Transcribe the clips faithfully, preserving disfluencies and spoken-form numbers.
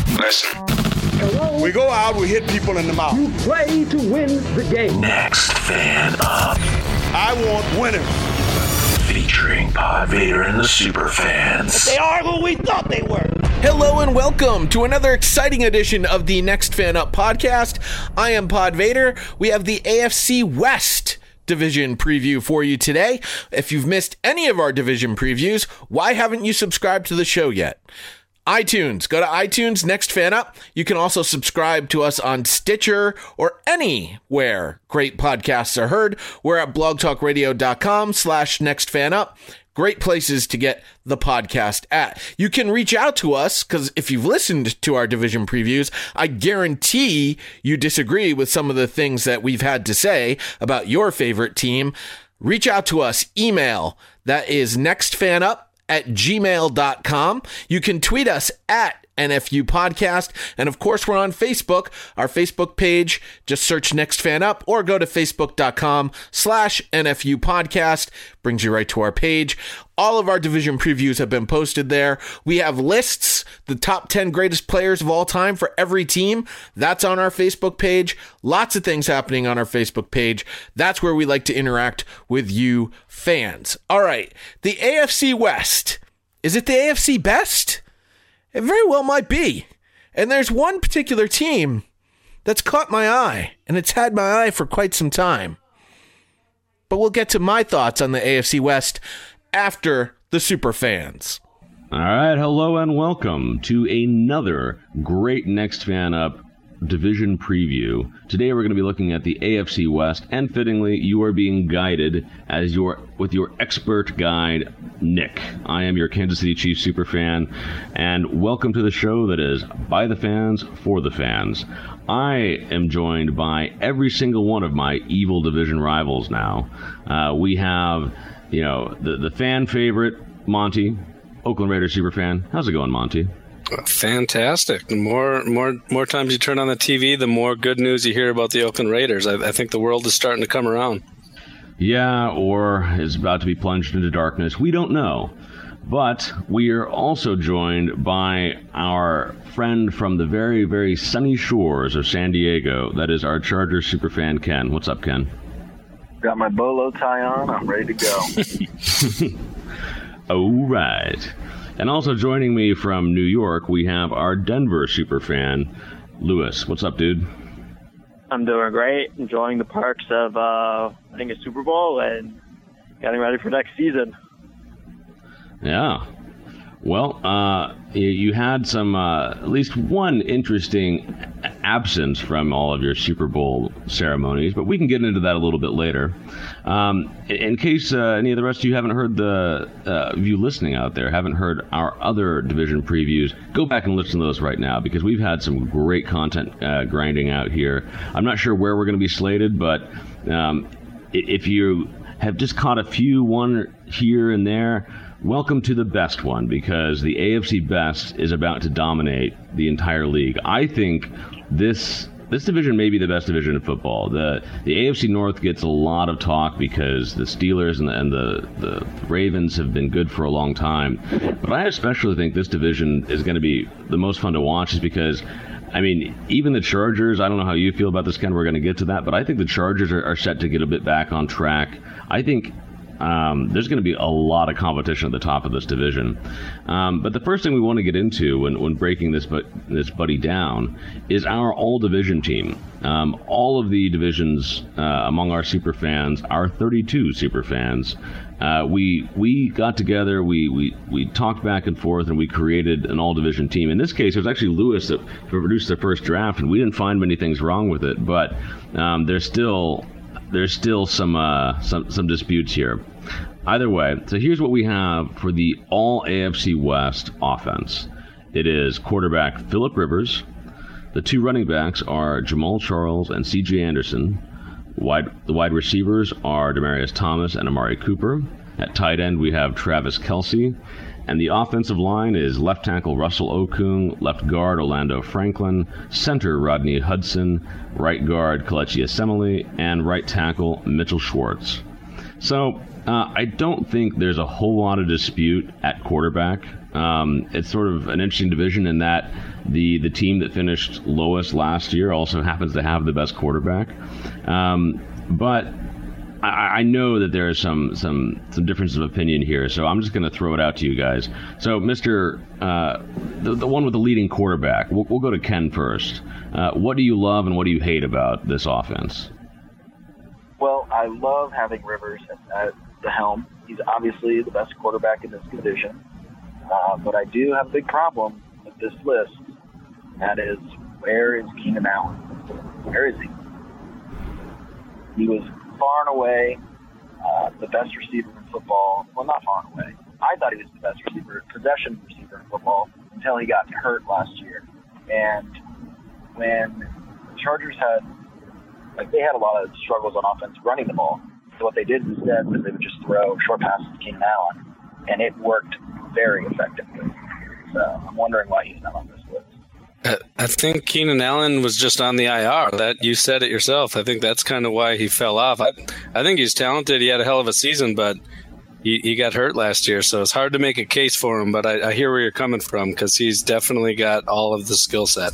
Listen. Hello? We go out, we hit people in the mouth. You play to win the game. Next Fan Up. I want winners. Featuring Pod Vader and the Super Fans. They are who we thought they were. Hello and welcome to another exciting edition of the Next Fan Up podcast. I am Pod Vader. We have the A F C West division preview for you today. If you've missed any of our division previews, why haven't you subscribed to the show yet? iTunes. Go to iTunes, Next Fan Up. You can also subscribe to us on Stitcher or anywhere great podcasts are heard. We're at blogtalkradio.com slash Next Fan Up. Great places to get the podcast at. You can reach out to us because if you've listened to our division previews, I guarantee you disagree with some of the things that we've had to say about your favorite team. Reach out to us. Email. That is nextfanup at gmail dot com. You can tweet us at N F U Podcast. And of course, we're on Facebook. Our Facebook page, just search Next Fan Up or go to facebook.com slash NFU Podcast. Brings you right to our page. All of our division previews have been posted there. We have lists, the top ten greatest players of all time for every team. That's on our Facebook page. Lots of things happening on our Facebook page. That's where we like to interact with you fans. All right, the A F C West. Is it the A F C best? It very well might be. And there's one particular team that's caught my eye, and it's had my eye for quite some time. But we'll get to my thoughts on the A F C West after the Super Fans. All right, hello and welcome to another great Next Fan Up division preview. Today we're going to be looking at the A F C West, and fittingly, you are being guided as your with your expert guide, Nick. I am your Kansas City Chiefs superfan, and welcome to the show that is by the fans, for the fans. I am joined by every single one of my evil division rivals now. Uh, we have, you know, the, the fan favorite, Monty, Oakland Raiders superfan. How's it going, Monty? Fantastic. The more more more times you turn on the T V, the more good news you hear about the Oakland Raiders. I, I think the world is starting to come around. Yeah, or is about to be plunged into darkness. We don't know. But we are also joined by our friend from the very, very sunny shores of San Diego. That is our Chargers superfan, Ken. What's up, Ken? Got my bolo tie on. I'm ready to go. All right. And also joining me from New York, we have our Denver superfan, Lewis. What's up, dude? I'm doing great. Enjoying the perks of uh, winning a Super Bowl and getting ready for next season. Yeah. Well, uh, you had some, uh, at least one interesting absence from all of your Super Bowl ceremonies, but we can get into that a little bit later. Um, in case uh, any of the rest of you haven't heard the, uh, you listening out there, haven't heard our other division previews, go back and listen to those right now, because we've had some great content uh, grinding out here. I'm not sure where we're going to be slated, but um, if you have just caught a few, one here and there, welcome to the best one, because the A F C best is about to dominate the entire league. I think this this division may be the best division in football. The the A F C North gets a lot of talk because the Steelers and the, and the, the Ravens have been good for a long time. But I especially think this division is going to be the most fun to watch, is because, I mean, even the Chargers, I don't know how you feel about this, Ken, we're going to get to that, but I think the Chargers are, are set to get a bit back on track. I think Um, there's going to be a lot of competition at the top of this division. Um, but the first thing we want to get into when, when breaking this but this buddy down is our all-division team. Um, all of the divisions uh, among our super fans, our thirty-two super fans, uh, we we got together, we, we, we talked back and forth, and we created an all-division team. In this case, it was actually Lewis that produced the first draft, and we didn't find many things wrong with it, but um, there's still... There's still some uh, some some disputes here. Either way, so here's what we have for the all A F C West offense. It is quarterback Phillip Rivers. The two running backs are Jamal Charles and C J Anderson. Wide, the wide receivers are Demaryius Thomas and Amari Cooper. At tight end, we have Travis Kelce. And the offensive line is left tackle Russell Okung, left guard Orlando Franklin, center Rodney Hudson, right guard Kelechi Osemele, and right tackle Mitchell Schwartz. So uh, I don't think there's a whole lot of dispute at quarterback Um, it's sort of an interesting division in that the the team that finished lowest last year also happens to have the best quarterback. Um, but I, I know that there are some some some differences of opinion here, so I'm just going to throw it out to you guys. So, Mister Uh, the, the one with the leading quarterback, we'll, we'll go to Ken first. Uh, what do you love and what do you hate about this offense? Well, I love having Rivers at, at the helm. He's obviously the best quarterback in this division. Uh, but I do have a big problem with this list, and that is, where is Keenan Allen? Where is he? He was far and away uh, the best receiver in football. Well, not far and away. I thought he was the best receiver, possession receiver in football, until he got hurt last year. And when the Chargers had, like, they had a lot of struggles on offense running the ball. So what they did instead was they would just throw short passes to Keenan Allen, and it worked very effectively. So I'm wondering why he's not on this list. I think Keenan Allen was just on the I R. That you said it yourself. I think that's kind of why he fell off. I, I think he's talented. He had a hell of a season, but he, he got hurt last year, so it's hard to make a case for him. But I, I hear where you're coming from, because he's definitely got all of the skill set.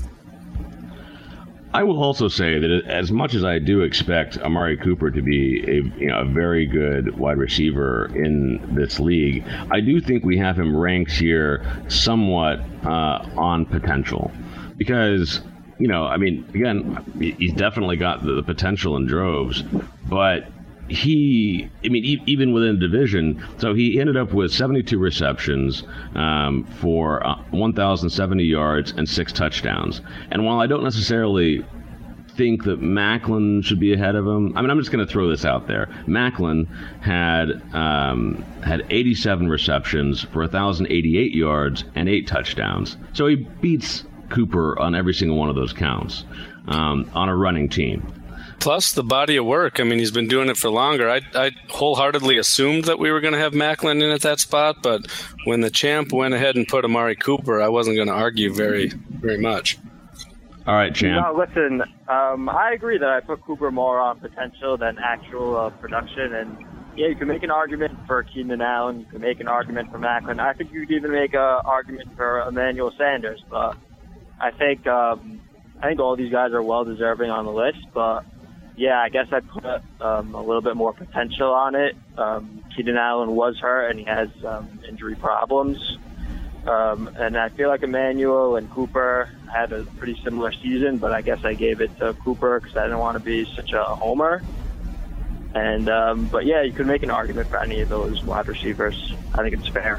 I will also say that as much as I do expect Amari Cooper to be a, you know, a very good wide receiver in this league, I do think we have him ranked here somewhat uh, on potential. Because, you know, I mean, again, he's definitely got the potential in droves, but he, I mean, e- even within the division, so he ended up with seventy-two receptions um, for uh, one thousand seventy yards and six touchdowns. And while I don't necessarily think that Maclin should be ahead of him, I mean, I'm just going to throw this out there. Maclin had um, had eighty-seven receptions for one thousand eighty-eight yards and eight touchdowns. So he beats Cooper on every single one of those counts um, on a running team. Plus the body of work. I mean, he's been doing it for longer. I, I wholeheartedly assumed that we were going to have Maclin in at that spot, but when the champ went ahead and put Amari Cooper, I wasn't going to argue very, very much. All right, champ. No, listen, um, I agree that I put Cooper more on potential than actual uh, production, and yeah, you can make an argument for Keenan Allen, you can make an argument for Maclin. I think you could even make an argument for Emmanuel Sanders, but I think um, I think all these guys are well deserving on the list, but yeah, I guess I put um, a little bit more potential on it. Um, Keenan Allen was hurt, and he has um, injury problems. Um, and I feel like Emmanuel and Cooper had a pretty similar season, but I guess I gave it to Cooper because I didn't want to be such a homer. And um, but yeah, you could make an argument for any of those wide receivers. I think it's fair.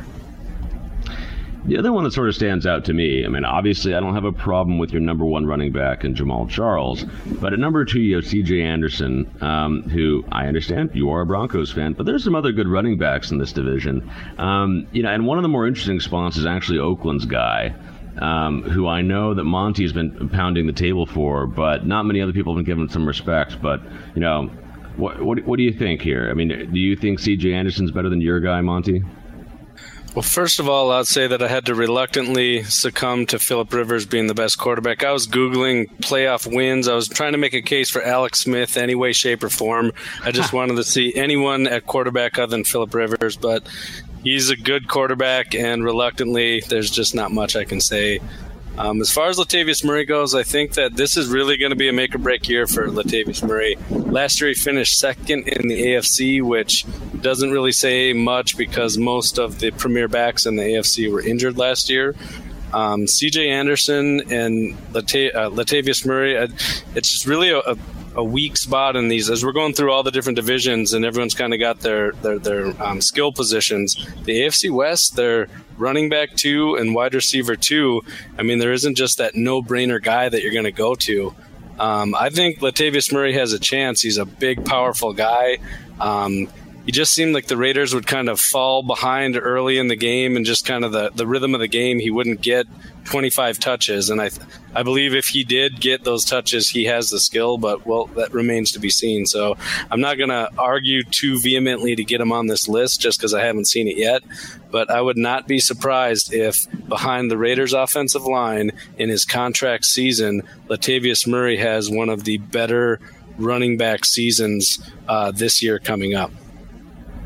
The other one that sort of stands out to me, I mean, obviously I don't have a problem with your number one running back in Jamal Charles, but at number two you have C J Anderson, um, who I understand you are a Broncos fan, but there's some other good running backs in this division. Um, you know, and one of the more interesting spots is actually Oakland's guy, um, who I know that Monty has been pounding the table for, but not many other people have been giving some respect. But, you know, what, what, what do you think here? I mean, do you think C J Anderson's better than your guy, Monty? Well, first of all, I'd say that I had to reluctantly succumb to Phillip Rivers being the best quarterback. I was Googling playoff wins. I was trying to make a case for Alex Smith any way, shape, or form. I just wanted to see anyone at quarterback other than Phillip Rivers, but he's a good quarterback, and reluctantly, there's just not much I can say. Um, as far as Latavius Murray goes, I think that this is really going to be a make-or-break year for Latavius Murray. Last year he finished second in the A F C, which doesn't really say much because most of the premier backs in the A F C were injured last year. Um, C J Anderson and Lata- uh, Latavius Murray, uh, it's just really a, a, a weak spot in these. As we're going through all the different divisions and everyone's kind of got their, their, their um, skill positions, the A F C West, they're running back two and wide receiver two. I mean, there isn't just that no-brainer guy that you're going to go to. Um, I think Latavius Murray has a chance. He's a big, powerful guy. Um, he just seemed like the Raiders would kind of fall behind early in the game and just kind of the, the rhythm of the game. He wouldn't get twenty-five touches. And I I believe if he did get those touches, he has the skill, but, well, that remains to be seen. So I'm not going to argue too vehemently to get him on this list just because I haven't seen it yet. But I would not be surprised if behind the Raiders' offensive line in his contract season, Latavius Murray has one of the better running back seasons uh, this year coming up.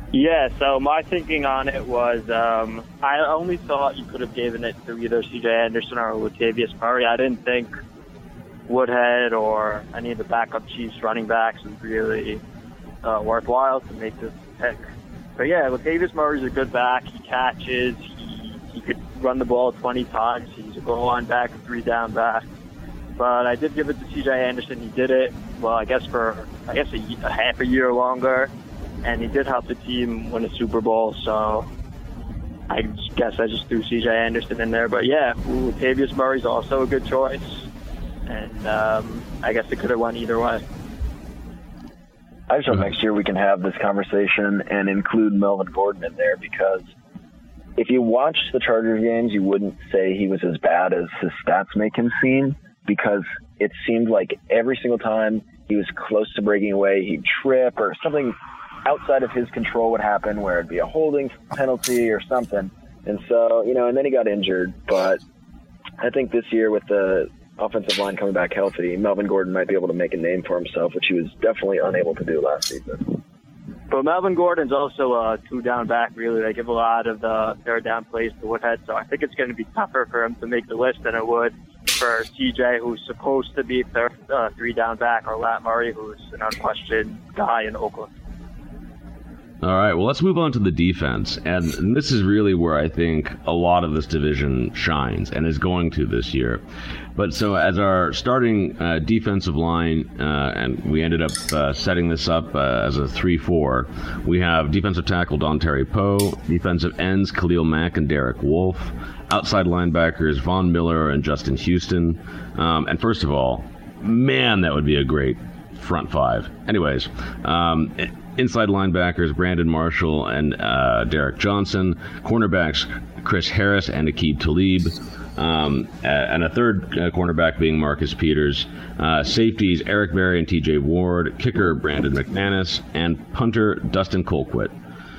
Yeah, so my thinking on it was um, I only thought you could have given it to either C J Anderson or Latavius Murray. I didn't think Woodhead or any of the backup Chiefs running backs was really uh, worthwhile to make this pick. But yeah, Latavius Murray's a good back. He catches. He, he could run the ball twenty times. He's a goal line back, a three down back. But I did give it to C J Anderson. He did it, well, I guess for, I guess a, a half a year longer. And he did help the team win a Super Bowl, so I guess I just threw C J Anderson in there. But yeah, Latavius Murray's also a good choice. And um, I guess it could have went either way. I just hope next year we can have this conversation and include Melvin Gordon in there, because if you watch the Chargers games, you wouldn't say he was as bad as his stats make him seem, because it seemed like every single time he was close to breaking away, he'd trip or something outside of his control would happen, where it'd be a holding penalty or something. And so, you know, and then he got injured. But I think this year with the offensive line coming back healthy, Melvin Gordon might be able to make a name for himself, which he was definitely unable to do last season. But Melvin Gordon's also a two-down back, really. They give a lot of the third-down plays to Woodhead, so I think it's going to be tougher for him to make the list than it would for C J, who's supposed to be third, uh, three-down back, or Lat Murray, who's an unquestioned guy in Oakland. All right, well, let's move on to the defense. And this is really where I think a lot of this division shines and is going to this year. But so as our starting uh, defensive line, uh, and we ended up uh, setting this up uh, as a three four, we have defensive tackle Dontari Poe, defensive ends Khalil Mack and Derek Wolfe, outside linebackers Von Miller and Justin Houston. Um, and first of all, man, that would be a great front five. Anyways, um, inside linebackers Brandon Marshall and uh, Derek Johnson, cornerbacks Chris Harris and Aqib Talib, um, and a third uh, cornerback being Marcus Peters, uh, safeties Eric Berry and T J Ward, kicker Brandon McManus, and punter Dustin Colquitt.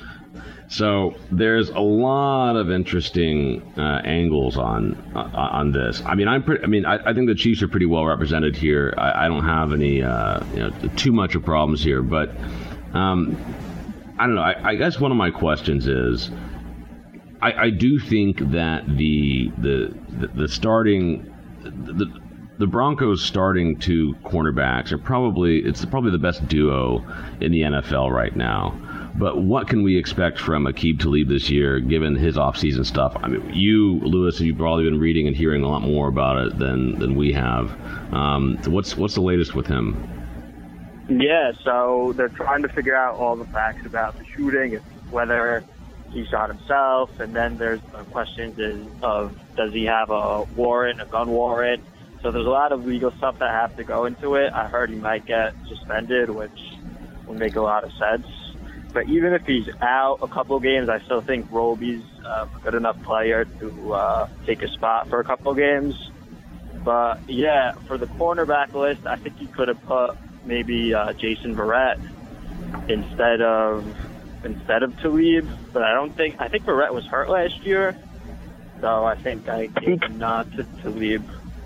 So there's a lot of interesting uh, angles on uh, on this. I mean, I'm pretty, I mean, I, I think the Chiefs are pretty well represented here. I, I don't have any uh, you know, too much of problems here, but um, I don't know. I, I guess one of my questions is, I, I do think that the the the, the starting the the Broncos starting two cornerbacks are probably it's probably the best duo in the N F L right now. But what can we expect from Aqib Talib this year, given his offseason stuff? I mean, you, Lewis, you've probably been reading and hearing a lot more about it than than we have. Um, so what's what's the latest with him? Yeah, so they're trying to figure out all the facts about the shooting, whether he shot himself, and then there's the questions of does he have a warrant, a gun warrant? So there's a lot of legal stuff that have to go into it. I heard he might get suspended, which would make a lot of sense. But even if he's out a couple of games, I still think Roby's a good enough player to uh, take a spot for a couple of games. But, yeah, for the cornerback list, I think you could have put maybe uh, Jason Verrett instead of instead of Talib. But I don't think – I think Verrett was hurt last year. So I think I gave him nod to Talib.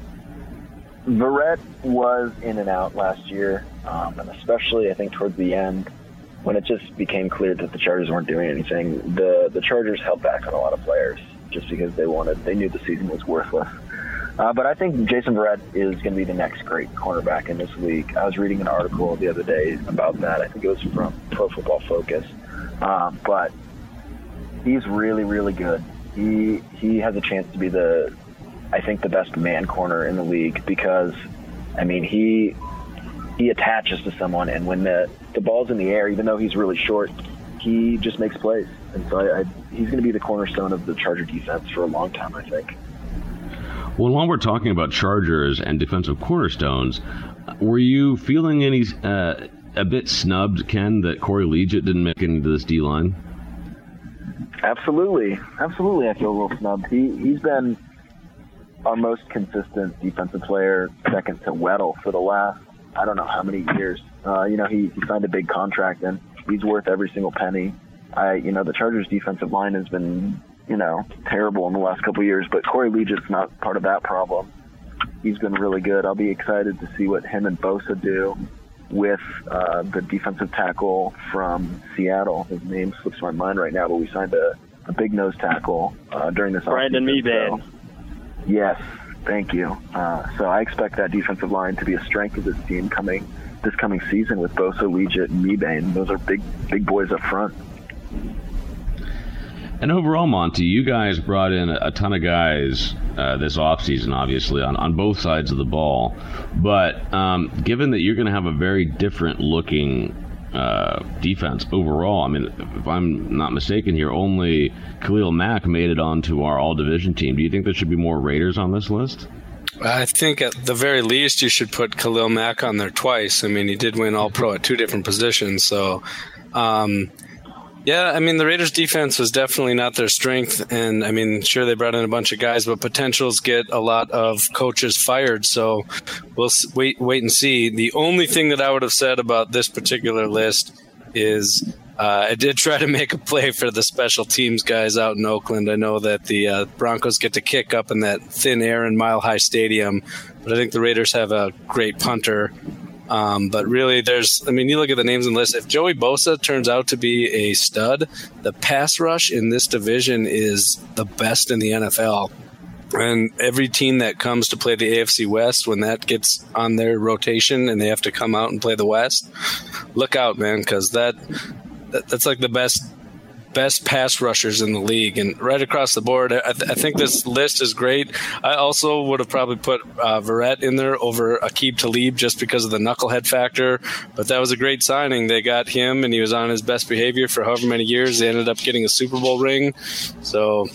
Verrett was in and out last year, um, and especially I think towards the end, when it just became clear that the Chargers weren't doing anything, the, the Chargers held back on a lot of players just because they wanted, they knew the season was worthless. Uh, but I think Jason Verrett is going to be the next great cornerback in this league. I was reading an article the other day about that. I think it was from Pro Football Focus. Um, but he's really, really good. He he has a chance to be the, I think, the best man corner in the league because, I mean, he he attaches to someone, and when the the ball's in the air, even though he's really short, he just makes plays. And so I, I, he's going to be the cornerstone of the Charger defense for a long time, I think. Well, while we're talking about Chargers and defensive cornerstones, were you feeling any uh, a bit snubbed, Ken, that Corey Liuget didn't make it into this D-line? Absolutely. Absolutely, I feel a little snubbed. He, he's been our most consistent defensive player, second to Weddle, for the last, I don't know how many years. Uh, you know, he, he signed a big contract, and he's worth every single penny. I, you know, the Chargers' defensive line has been, you know, terrible in the last couple of years, but Corey Liuget's not part of that problem. He's been really good. I'll be excited to see what him and Bosa do. with uh, the defensive tackle from Seattle. His name slips my mind right now, but we signed a, a big nose tackle uh, during this Brandon offseason. Mebane. So, yes, thank you. Uh, so I expect that defensive line to be a strength of this team coming this coming season with Bosa, Legit, and Mebane. Those are big, big boys up front. And overall, Monty, you guys brought in a ton of guys uh, this offseason, obviously, on, on both sides of the ball. But um, given that you're going to have a very different looking uh, defense overall, I mean, if I'm not mistaken here, only Khalil Mack made it onto our all-division team. Do you think there should be more Raiders on this list? I think at the very least you should put Khalil Mack on there twice. I mean, he did win All-Pro at two different positions, so... Um, Yeah, I mean, the Raiders' defense was definitely not their strength, and, I mean, sure, they brought in a bunch of guys, but potentials get a lot of coaches fired, so we'll wait wait and see. The only thing that I would have said about this particular list is uh, I did try to make a play for the special teams guys out in Oakland. I know that the uh, Broncos get to kick up in that thin air in Mile High Stadium, but I think the Raiders have a great punter. Um, but really, there's, I mean, you look at the names on the list. If Joey Bosa turns out to be a stud, the pass rush in this division is the best in the N F L. And every team that comes to play the A F C West, when that gets on their rotation and they have to come out and play the West, look out, man, because that, that that's like the best best pass rushers in the league, and right across the board. I, th- I think this list is great. I also would have probably put uh, Verrett in there over Aqib Talib just because of the knucklehead factor, but that was a great signing. They got him, and he was on his best behavior for however many years. They ended up getting a Super Bowl ring. So,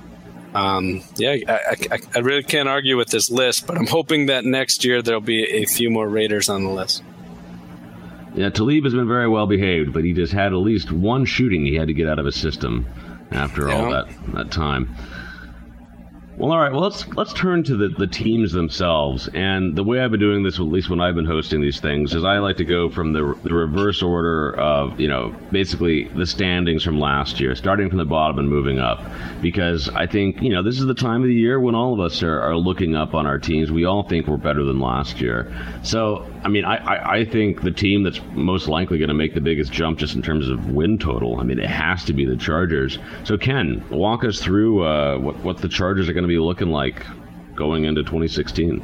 um, yeah, I, I, I really can't argue with this list, but I'm hoping that next year there'll be a few more Raiders on the list. Yeah, Talib has been very well behaved, but he just had at least one shooting he had to get out of his system after yeah. all that, that time. Well, all right. Well, let's let's turn to the, the teams themselves. And the way I've been doing this, at least when I've been hosting these things, is I like to go from the, the reverse order of, you know, basically the standings from last year, starting from the bottom and moving up. Because I think, you know, this is the time of the year when all of us are, are looking up on our teams. We all think we're better than last year. So, I mean, I, I, I think the team that's most likely going to make the biggest jump just in terms of win total, I mean, it has to be the Chargers. So, Ken, walk us through uh, what, what the Chargers are going to be looking like going into twenty sixteen.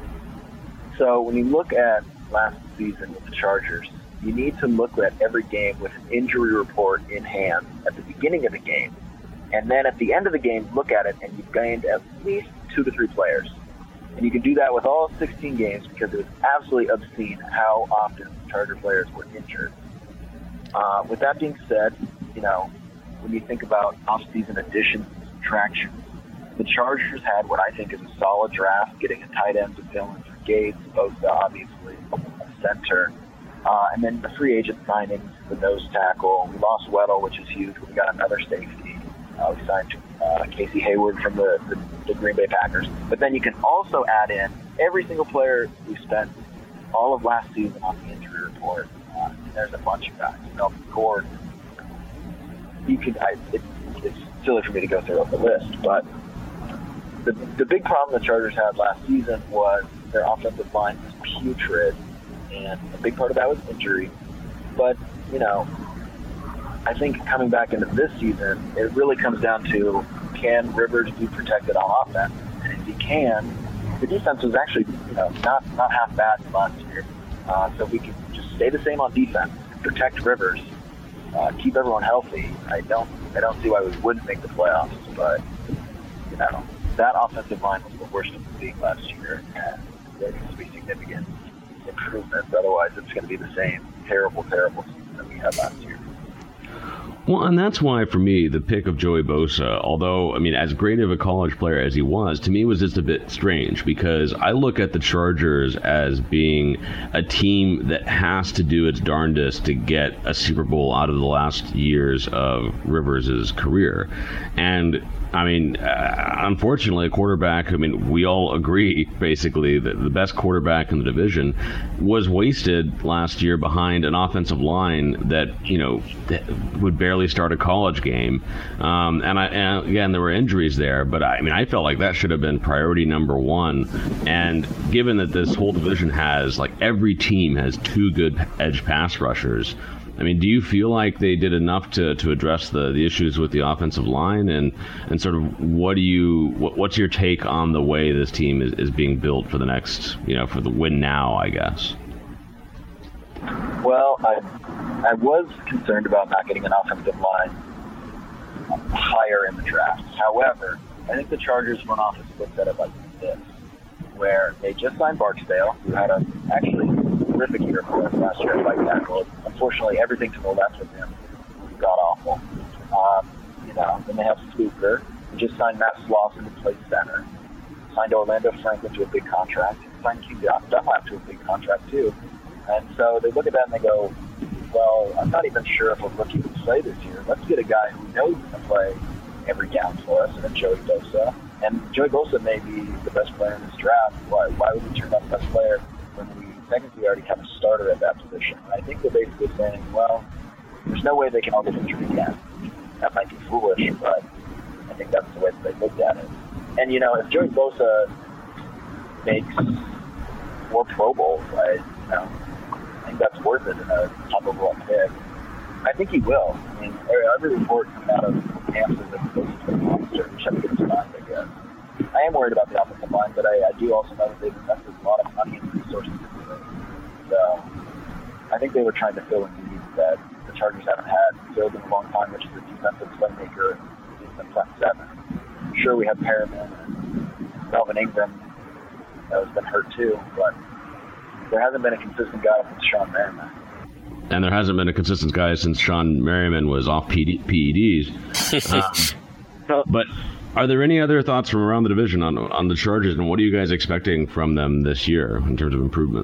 So when you look at last season with the Chargers, you need to look at every game with an injury report in hand at the beginning of the game. And then at the end of the game, look at it, and you've gained at least two to three players. And you can do that with all sixteen games because it was absolutely obscene how often Charger players were injured. Uh, with that being said, you know, when you think about off-season additions and subtractions, the Chargers had what I think is a solid draft, getting a tight end to fill in for Gates, Bosa, obviously, a center. Uh, and then the free agent signings, the nose tackle. We lost Weddle, which is huge. We got another safety. Uh, we signed uh, Casey Hayward from the, the, the Green Bay Packers. But then you can also add in every single player we spent all of last season on the injury report. Uh, and there's a bunch of guys. Melvin Gordon. You could, I, it, it's silly for me to go through the list, but the the big problem the Chargers had last season was their offensive line was putrid, and a big part of that was injury. But, you know, I think coming back into this season, it really comes down to, can Rivers be protected on offense? And if he can, the defense was actually, you know, not, not half bad last year. Uh, so if we can just stay the same on defense, protect Rivers, uh, keep everyone healthy, I don't I don't see why we wouldn't make the playoffs. But, you know, that offensive line was the worst in the league last year, and there needs to be significant improvements. Otherwise, it's going to be the same terrible, terrible season that we had last year. Well, and that's why, for me, the pick of Joey Bosa, although, I mean, as great of a college player as he was, to me was just a bit strange, because I look at the Chargers as being a team that has to do its darndest to get a Super Bowl out of the last years of Rivers' career. And I mean, uh, unfortunately, a quarterback, I mean, we all agree, basically, that the best quarterback in the division was wasted last year behind an offensive line that, you know, would barely start a college game. Um, and, I, and again, there were injuries there, but I mean, I felt like that should have been priority number one. And given that this whole division has, like, every team has two good edge pass rushers, I mean, do you feel like they did enough to, to address the, the issues with the offensive line? And, and sort of what do you what, what's your take on the way this team is, is being built for the next, you know, for the win now, I guess? Well, I I was concerned about not getting an offensive line higher in the draft. However, I think the Chargers front office looks at it like this, where they just signed Barksdale, who had a actually terrific year for us last year at right tackle. Unfortunately, everything to the left of him got awful. Um, you know, then they have Spooker, who just signed Matt Slauson to play center, signed Orlando Franklin to a big contract, signed Q Dunlap to a big contract too. And so they look at that and they go, well, I'm not even sure if a rookie can play this year. Let's get a guy who knows he's going to play every down for us, and then Joey Bosa. And Joey Bosa may be the best player in this draft. Why, why would we turn down the best player when we technically already have a starter at that position? And I think they're basically saying, well, there's no way they can all get injured again. That might be foolish, but I think that's the way that they looked at it. And, you know, if Joey Bosa makes more Pro Bowls, I, you know, I think that's worth it in a top overall pick. I think he will. I mean, every report coming out of camps is that Bosa's a monster, which I think is fine, I guess. I am worried about the offensive line, but I, I do also know that they've invested a lot of money and resources into it. So I think they were trying to fill a need that the Chargers haven't had filled in a long time, which is a defensive playmaker in the front seven. Sure, we have Perriman and Melvin Ingram that has been hurt too, but there hasn't been a consistent guy since Sean Merriman. And there hasn't been a consistent guy since Sean Merriman was off P E Ds. um, but are there any other thoughts from around the division on on the Chargers, and what are you guys expecting from them this year in terms of improvement?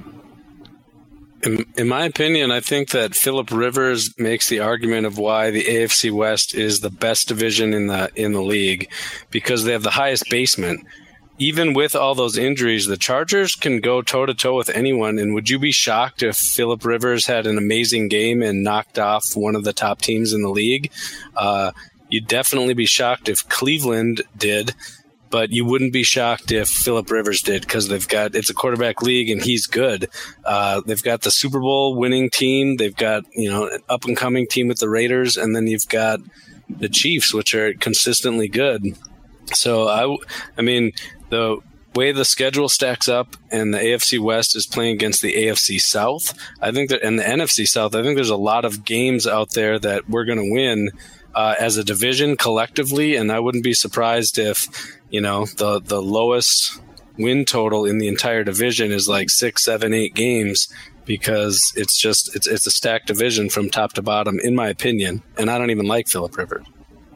In, in my opinion, I think that Phillip Rivers makes the argument of why the A F C West is the best division in the in the league, because they have the highest basement. Even with all those injuries, the Chargers can go toe-to-toe with anyone. And would you be shocked if Phillip Rivers had an amazing game and knocked off one of the top teams in the league? Uh, you'd definitely be shocked if Cleveland did, but you wouldn't be shocked if Phillip Rivers did, because they've got it's a quarterback league and he's good. Uh, they've got the Super Bowl winning team. They've got, you know, an up-and-coming team with the Raiders, and then you've got the Chiefs, which are consistently good. So, I, I mean, the way the schedule stacks up and the A F C West is playing against the A F C South, I think that, and the N F C South, I think there's a lot of games out there that we're going to win uh, as a division collectively. And I wouldn't be surprised if, you know, the, the lowest win total in the entire division is like six, seven, eight games, because it's just, it's, it's a stacked division from top to bottom, in my opinion. And I don't even like Phillip Rivers.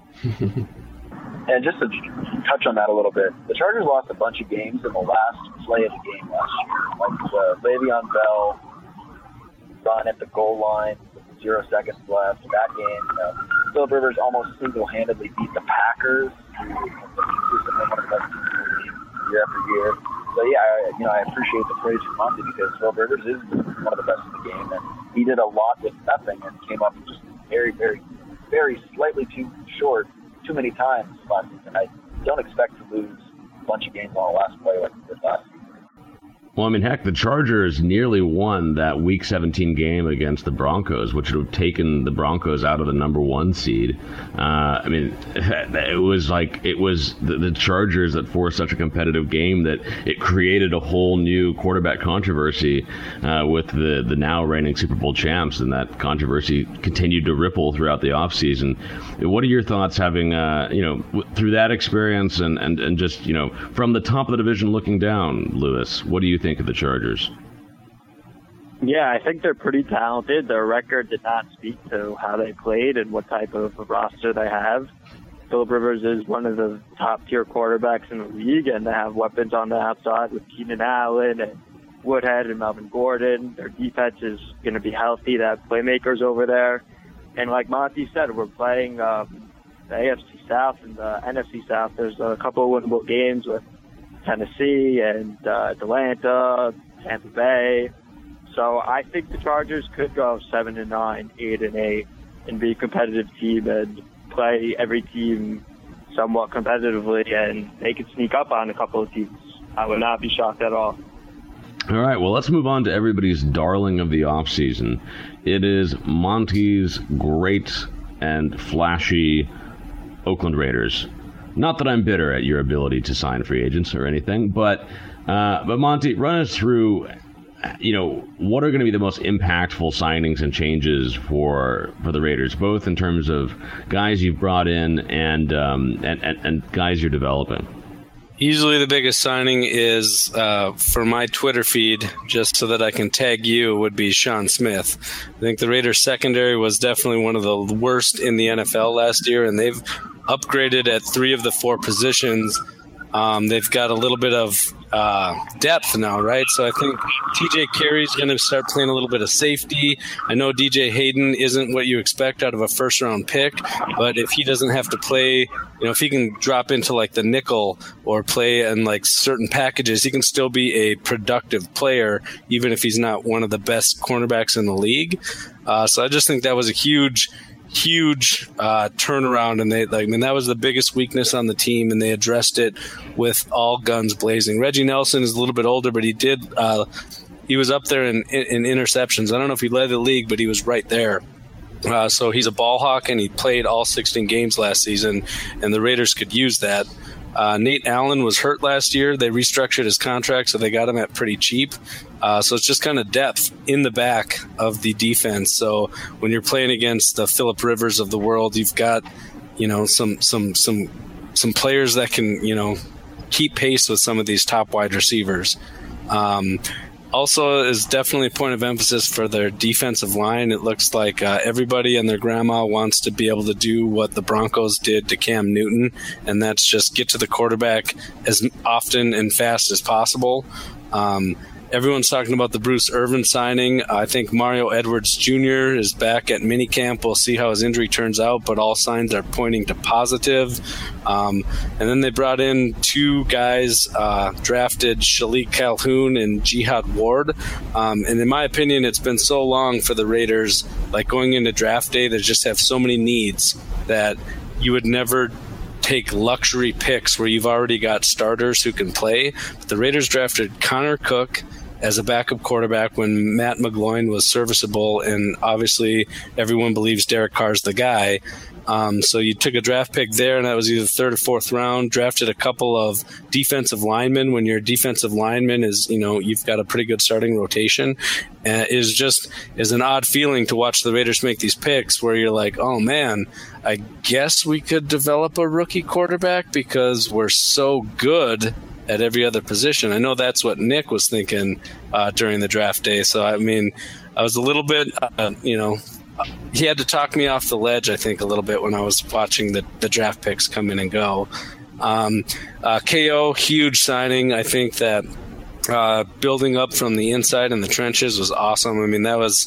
And just to touch on that a little bit, the Chargers lost a bunch of games in the last play of the game last year. Like the Le'Veon Bell run at the goal line with zero seconds left. That game, you know, Phillip Rivers almost single-handedly beat the Packers, who have been consistently one of the best teams in the league year after year. So yeah, I, you know, I appreciate the praise from Monty, because Phillip Rivers is one of the best in the game, and he did a lot with nothing and came up just very, very, very slightly too short too many times last season. I don't expect to lose a bunch of games on the last play like this last season. Well, I mean, heck, the Chargers nearly won that Week seventeen game against the Broncos, which would have taken the Broncos out of the number one seed. Uh, I mean, it was like it was the, the Chargers that forced such a competitive game that it created a whole new quarterback controversy uh, with the, the now reigning Super Bowl champs, and that controversy continued to ripple throughout the offseason. What are your thoughts having, uh, you know, through that experience and, and, and just, you know, from the top of the division looking down, Lewis? What do you think of the Chargers? Yeah, I think they're pretty talented. Their record did not speak to how they played and what type of roster they have. Phillip Rivers is one of the top-tier quarterbacks in the league, and they have weapons on the outside with Keenan Allen and Woodhead and Melvin Gordon. Their defense is going to be healthy. They have playmakers over there. And like Monty said, we're playing um, the A F C South and the N F C South, there's a couple of winnable games with Tennessee and uh, Atlanta, Tampa Bay. So I think the Chargers could go seven and nine, eight and eight, and be a competitive team and play every team somewhat competitively, and they could sneak up on a couple of teams. I would not be shocked at all. All right, well, let's move on to everybody's darling of the offseason. It is Monty's great and flashy Oakland Raiders. Not that I'm bitter at your ability to sign free agents or anything, but uh, but Monty, run us through, you know, what are going to be the most impactful signings and changes for for the Raiders, both in terms of guys you've brought in and um, and, and, and guys you're developing. Easily the biggest signing is uh, for my Twitter feed, just so that I can tag you, would be Sean Smith. I think the Raiders secondary was definitely one of the worst in the N F L last year, and they've upgraded at three of the four positions. Um, they've got a little bit of uh, depth now, right? So I think T J Carey's going to start playing a little bit of safety. I know D J Hayden isn't what you expect out of a first-round pick, but if he doesn't have to play, you know, if he can drop into like the nickel or play in like certain packages, he can still be a productive player, even if he's not one of the best cornerbacks in the league. Uh, so I just think that was a huge huge uh, turnaround, and they like, I mean, that was the biggest weakness on the team, and they addressed it with all guns blazing. Reggie Nelson is a little bit older, but he did uh, he was up there in, in, in interceptions. I don't know if he led the league, but he was right there. Uh, so he's a ball hawk, and he played all sixteen games last season, and the Raiders could use that. Uh, Nate Allen was hurt last year. They restructured his contract, so they got him at pretty cheap. Uh, so it's just kind of depth in the back of the defense. So when you're playing against the Phillip Rivers of the world, you've got, you know, some some some some players that can, you know, keep pace with some of these top wide receivers. Um, also is definitely a point of emphasis for their defensive line. It looks like uh, everybody and their grandma wants to be able to do what the Broncos did to Cam Newton, and that's just get to the quarterback as often and fast as possible. Um, Everyone's talking about the Bruce Irvin signing. I think Mario Edwards Junior is back at minicamp. We'll see how his injury turns out, but all signs are pointing to positive. Um, and then they brought in two guys, uh, drafted Shalik Calhoun and Jihad Ward. Um, and in my opinion, it's been so long for the Raiders, like going into draft day, they just have so many needs that you would never take luxury picks where you've already got starters who can play. But the Raiders drafted Connor Cook as a backup quarterback when Matt McGloin was serviceable, and obviously everyone believes Derek Carr's the guy. Um, so you took a draft pick there, and that was either third or fourth round, drafted a couple of defensive linemen. When you're a defensive lineman, is, you know, you've got a pretty good starting rotation. Uh, is just is an odd feeling to watch the Raiders make these picks where you're like, oh man, I guess we could develop a rookie quarterback because we're so good at every other position. I know that's what Nick was thinking uh, during the draft day. So, I mean, I was a little bit, uh, you know, he had to talk me off the ledge, I think, a little bit when I was watching the, the draft picks come in and go. Um, uh, K O, huge signing. I think that uh, building up from the inside in the trenches was awesome. I mean, that was...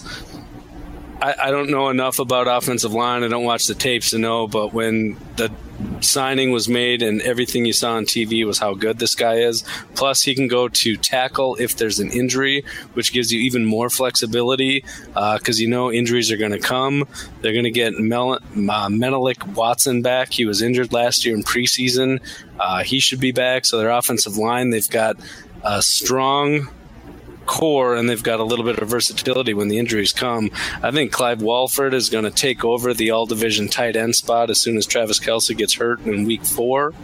I, I don't know enough about offensive line. I don't watch the tapes to know, but when the signing was made and everything you saw on T V was how good this guy is. Plus, he can go to tackle if there's an injury, which gives you even more flexibility because uh, you know injuries are going to come. They're going to get Mel- uh, Menelik Watson back. He was injured last year in preseason. Uh, he should be back. So their offensive line, they've got a strong core, and they've got a little bit of versatility when the injuries come. I think Clive Walford is going to take over the all-division tight end spot as soon as Travis Kelce gets hurt in week four.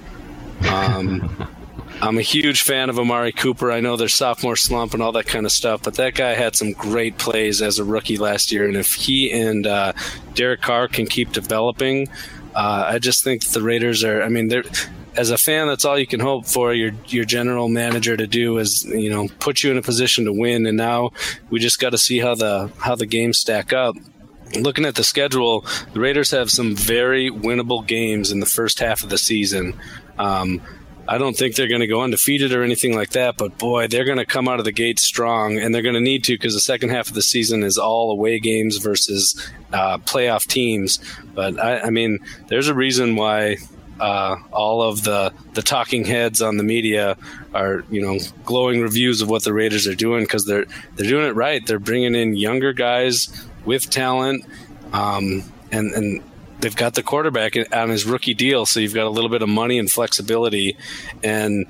Um, I'm a huge fan of Amari Cooper. I know there's sophomore slump and all that kind of stuff, but that guy had some great plays as a rookie last year, and if he and uh, Derek Carr can keep developing, uh, I just think the Raiders are, I mean, they're as a fan, that's all you can hope for your your general manager to do is, you know, put you in a position to win. And now we just got to see how the how the games stack up. Looking at the schedule, the Raiders have some very winnable games in the first half of the season. Um, I don't think they're going to go undefeated or anything like that, but boy, they're going to come out of the gate strong, and they're going to need to, because the second half of the season is all away games versus uh, playoff teams. But I, I mean, there's a reason why uh, all of the, the talking heads on the media are, you know, glowing reviews of what the Raiders are doing, because they're they're doing it right. They're bringing in younger guys with talent, um, and and. They've got the quarterback on his rookie deal, so you've got a little bit of money and flexibility. And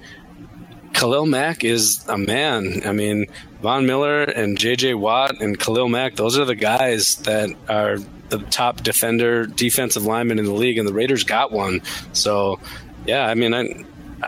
Khalil Mack is a man. I mean, Von Miller and J J Watt and Khalil Mack, those are the guys that are the top defender, defensive lineman in the league, and the Raiders got one. So, yeah, I mean, I,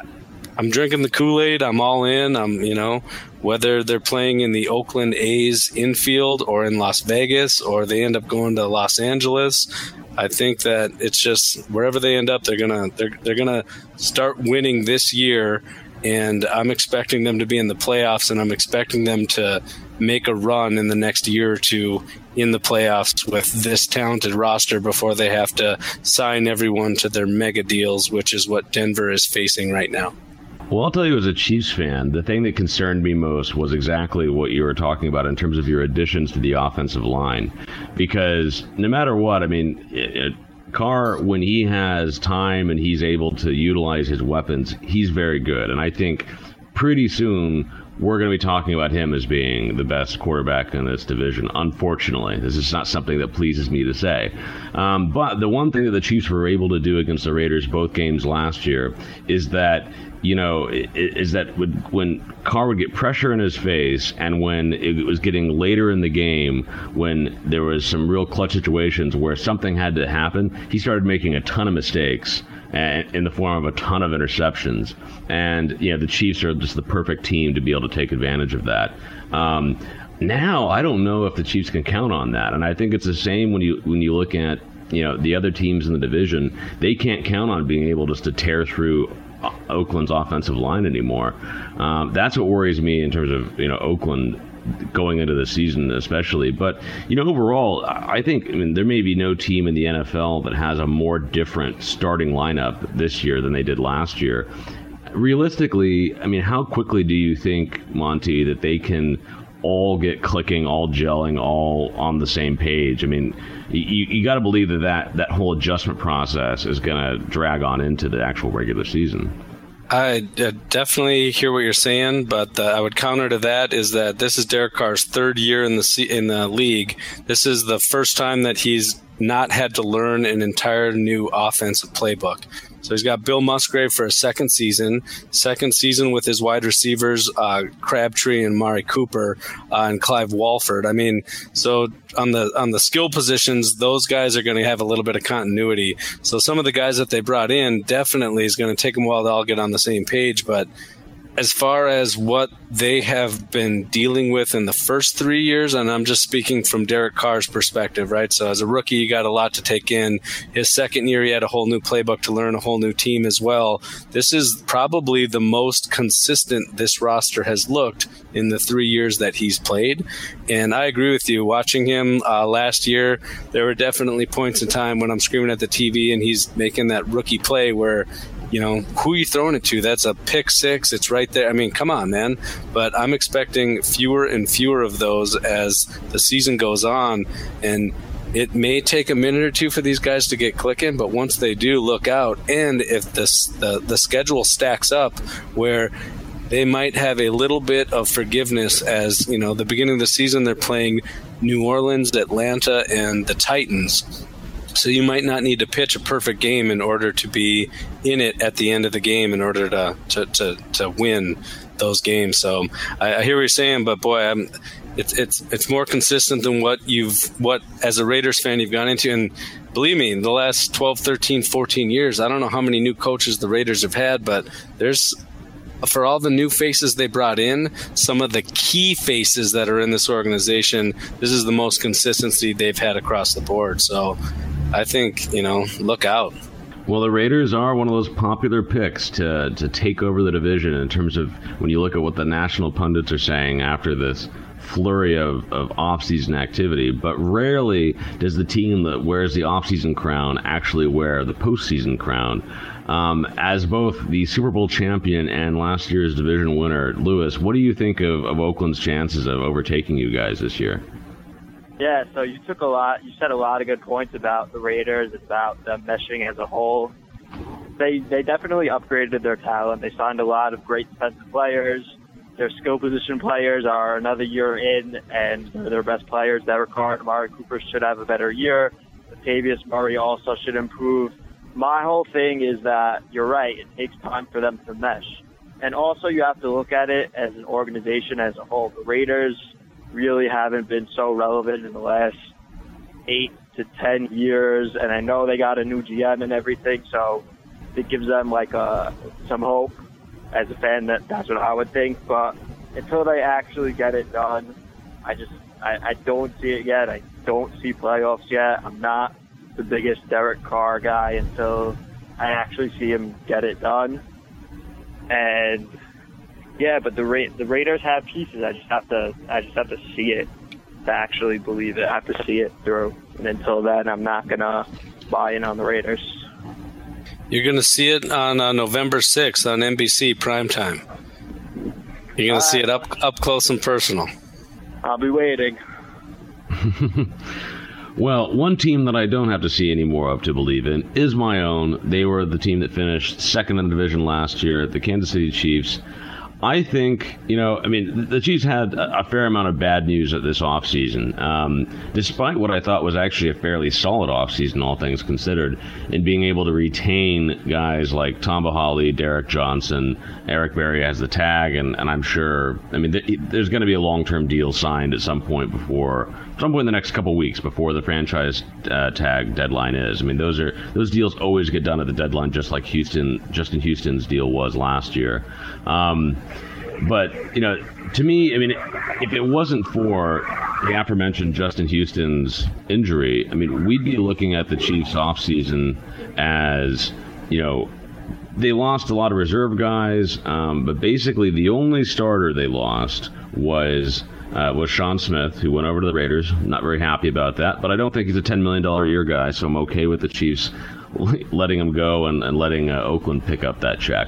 I'm drinking the Kool-Aid. I'm all in. I'm, you know, whether they're playing in the Oakland A's infield or in Las Vegas, or they end up going to Los Angeles, I think that it's just wherever they end up, they're gonna they're they're gonna start winning this year, and I'm expecting them to be in the playoffs, and I'm expecting them to make a run in the next year or two in the playoffs with this talented roster before they have to sign everyone to their mega deals, which is what Denver is facing right now. Well, I'll tell you, as a Chiefs fan, the thing that concerned me most was exactly what you were talking about in terms of your additions to the offensive line. Because no matter what, I mean, it, it, Carr, when he has time and he's able to utilize his weapons, he's very good. And I think pretty soon we're going to be talking about him as being the best quarterback in this division. Unfortunately, this is not something that pleases me to say. Um, but the one thing that the Chiefs were able to do against the Raiders both games last year is that, you know, is that when Carr would get pressure in his face, and when it was getting later in the game, when there was some real clutch situations where something had to happen, he started making a ton of mistakes in the form of a ton of interceptions. And, you know, the Chiefs are just the perfect team to be able to take advantage of that. Um, now, I don't know if the Chiefs can count on that. And I think it's the same when you when you look at, you know, the other teams in the division. They can't count on being able just to tear through Oakland's offensive line anymore. Um, that's what worries me in terms of, you know, Oakland going into the season especially. But, you know, overall, I think, I mean, there may be no team in the N F L that has a more different starting lineup this year than they did last year. Realistically, I mean, how quickly do you think, Monty, that they can all get clicking, all gelling, all on the same page? I mean, you, you got to believe that, that that whole adjustment process is going to drag on into the actual regular season. I uh, definitely hear what you're saying, but uh, I would counter to that is that this is Derek Carr's third year in the in the league. This is the first time that he's not had to learn an entire new offensive playbook. So he's got Bill Musgrave for a second season, second season with his wide receivers, uh, Crabtree and Mari Cooper uh, and Clive Walford. I mean, so on the on the skill positions, those guys are going to have a little bit of continuity. So some of the guys that they brought in definitely is going to take them a while to all get on the same page. But as far as what they have been dealing with in the first three years, and I'm just speaking from Derek Carr's perspective, right? So as a rookie, you got a lot to take in. His second year, he had a whole new playbook to learn, a whole new team as well. This is probably the most consistent this roster has looked in the three years that he's played. And I agree with you. Watching him uh, last year, there were definitely points in time when I'm screaming at the T V and he's making that rookie play where, you know, who are you throwing it to? That's a pick six. It's right there. I mean, come on, man. But I'm expecting fewer and fewer of those as the season goes on. And it may take a minute or two for these guys to get clicking, but once they do, look out. And if this, the, the schedule stacks up where they might have a little bit of forgiveness, as, you know, the beginning of the season, they're playing New Orleans, Atlanta, and the Titans. So you might not need to pitch a perfect game in order to be in it at the end of the game in order to to, to, to win those games. So I, I hear what you're saying, but boy, I'm, it's it's it's more consistent than what you've what as a Raiders fan you've gone into. And believe me, in the last twelve, thirteen, fourteen years, I don't know how many new coaches the Raiders have had, but there's, for all the new faces they brought in, some of the key faces that are in this organization, this is the most consistency they've had across the board. So I think, you know, look out. Well, the Raiders are one of those popular picks to to take over the division in terms of when you look at what the national pundits are saying after this flurry of, of off-season activity. But rarely does the team that wears the off-season crown actually wear the postseason crown. Um, as both the Super Bowl champion and last year's division winner, Lewis, what do you think of, of Oakland's chances of overtaking you guys this year? Yeah, so you took a lot, you said a lot of good points about the Raiders, about them meshing as a whole. They they definitely upgraded their talent. They signed a lot of great defensive players. Their skill position players are another year in, and they're their best players. Derek Carr and Amari Cooper should have a better year. Latavius Murray also should improve. My whole thing is that you're right. It takes time for them to mesh. And also you have to look at it as an organization as a whole. The Raiders really haven't been so relevant in the last eight to ten years, and I know they got a new G M and everything, so it gives them like a, some hope. As a fan, that that's what I would think. But until they actually get it done, I just I, I don't see it yet. I don't see playoffs yet. I'm not the biggest Derek Carr guy until I actually see him get it done. And yeah, but the Ra- the Raiders have pieces. I just have to I just have to see it to actually believe it. I have to see it through. And until then, I'm not gonna buy in on the Raiders. You're going to see it on uh, November sixth on N B C primetime. You're going to see it up up close and personal. I'll be waiting. Well, one team that I don't have to see any more of to believe in is my own. They were the team that finished second in the division last year, the Kansas City Chiefs. I think, you know, I mean, the Chiefs had a fair amount of bad news at this offseason, um, despite what I thought was actually a fairly solid offseason, all things considered, in being able to retain guys like Tamba Hali, Derek Johnson, Eric Berry has the tag, and, and I'm sure, I mean, th- there's going to be a long-term deal signed at some point before, some point in the next couple weeks before the franchise uh, tag deadline is. I mean, those are those deals always get done at the deadline, just like Houston, Justin Houston's deal was last year. Um, But, you know, to me, I mean, if it wasn't for the aforementioned Justin Houston's injury, I mean, we'd be looking at the Chiefs offseason as, you know, they lost a lot of reserve guys, um, but basically the only starter they lost was uh, was Sean Smith, who went over to the Raiders. I'm not very happy about that, but I don't think he's a ten million dollars a year guy, so I'm okay with the Chiefs letting him go and, and letting uh, Oakland pick up that check.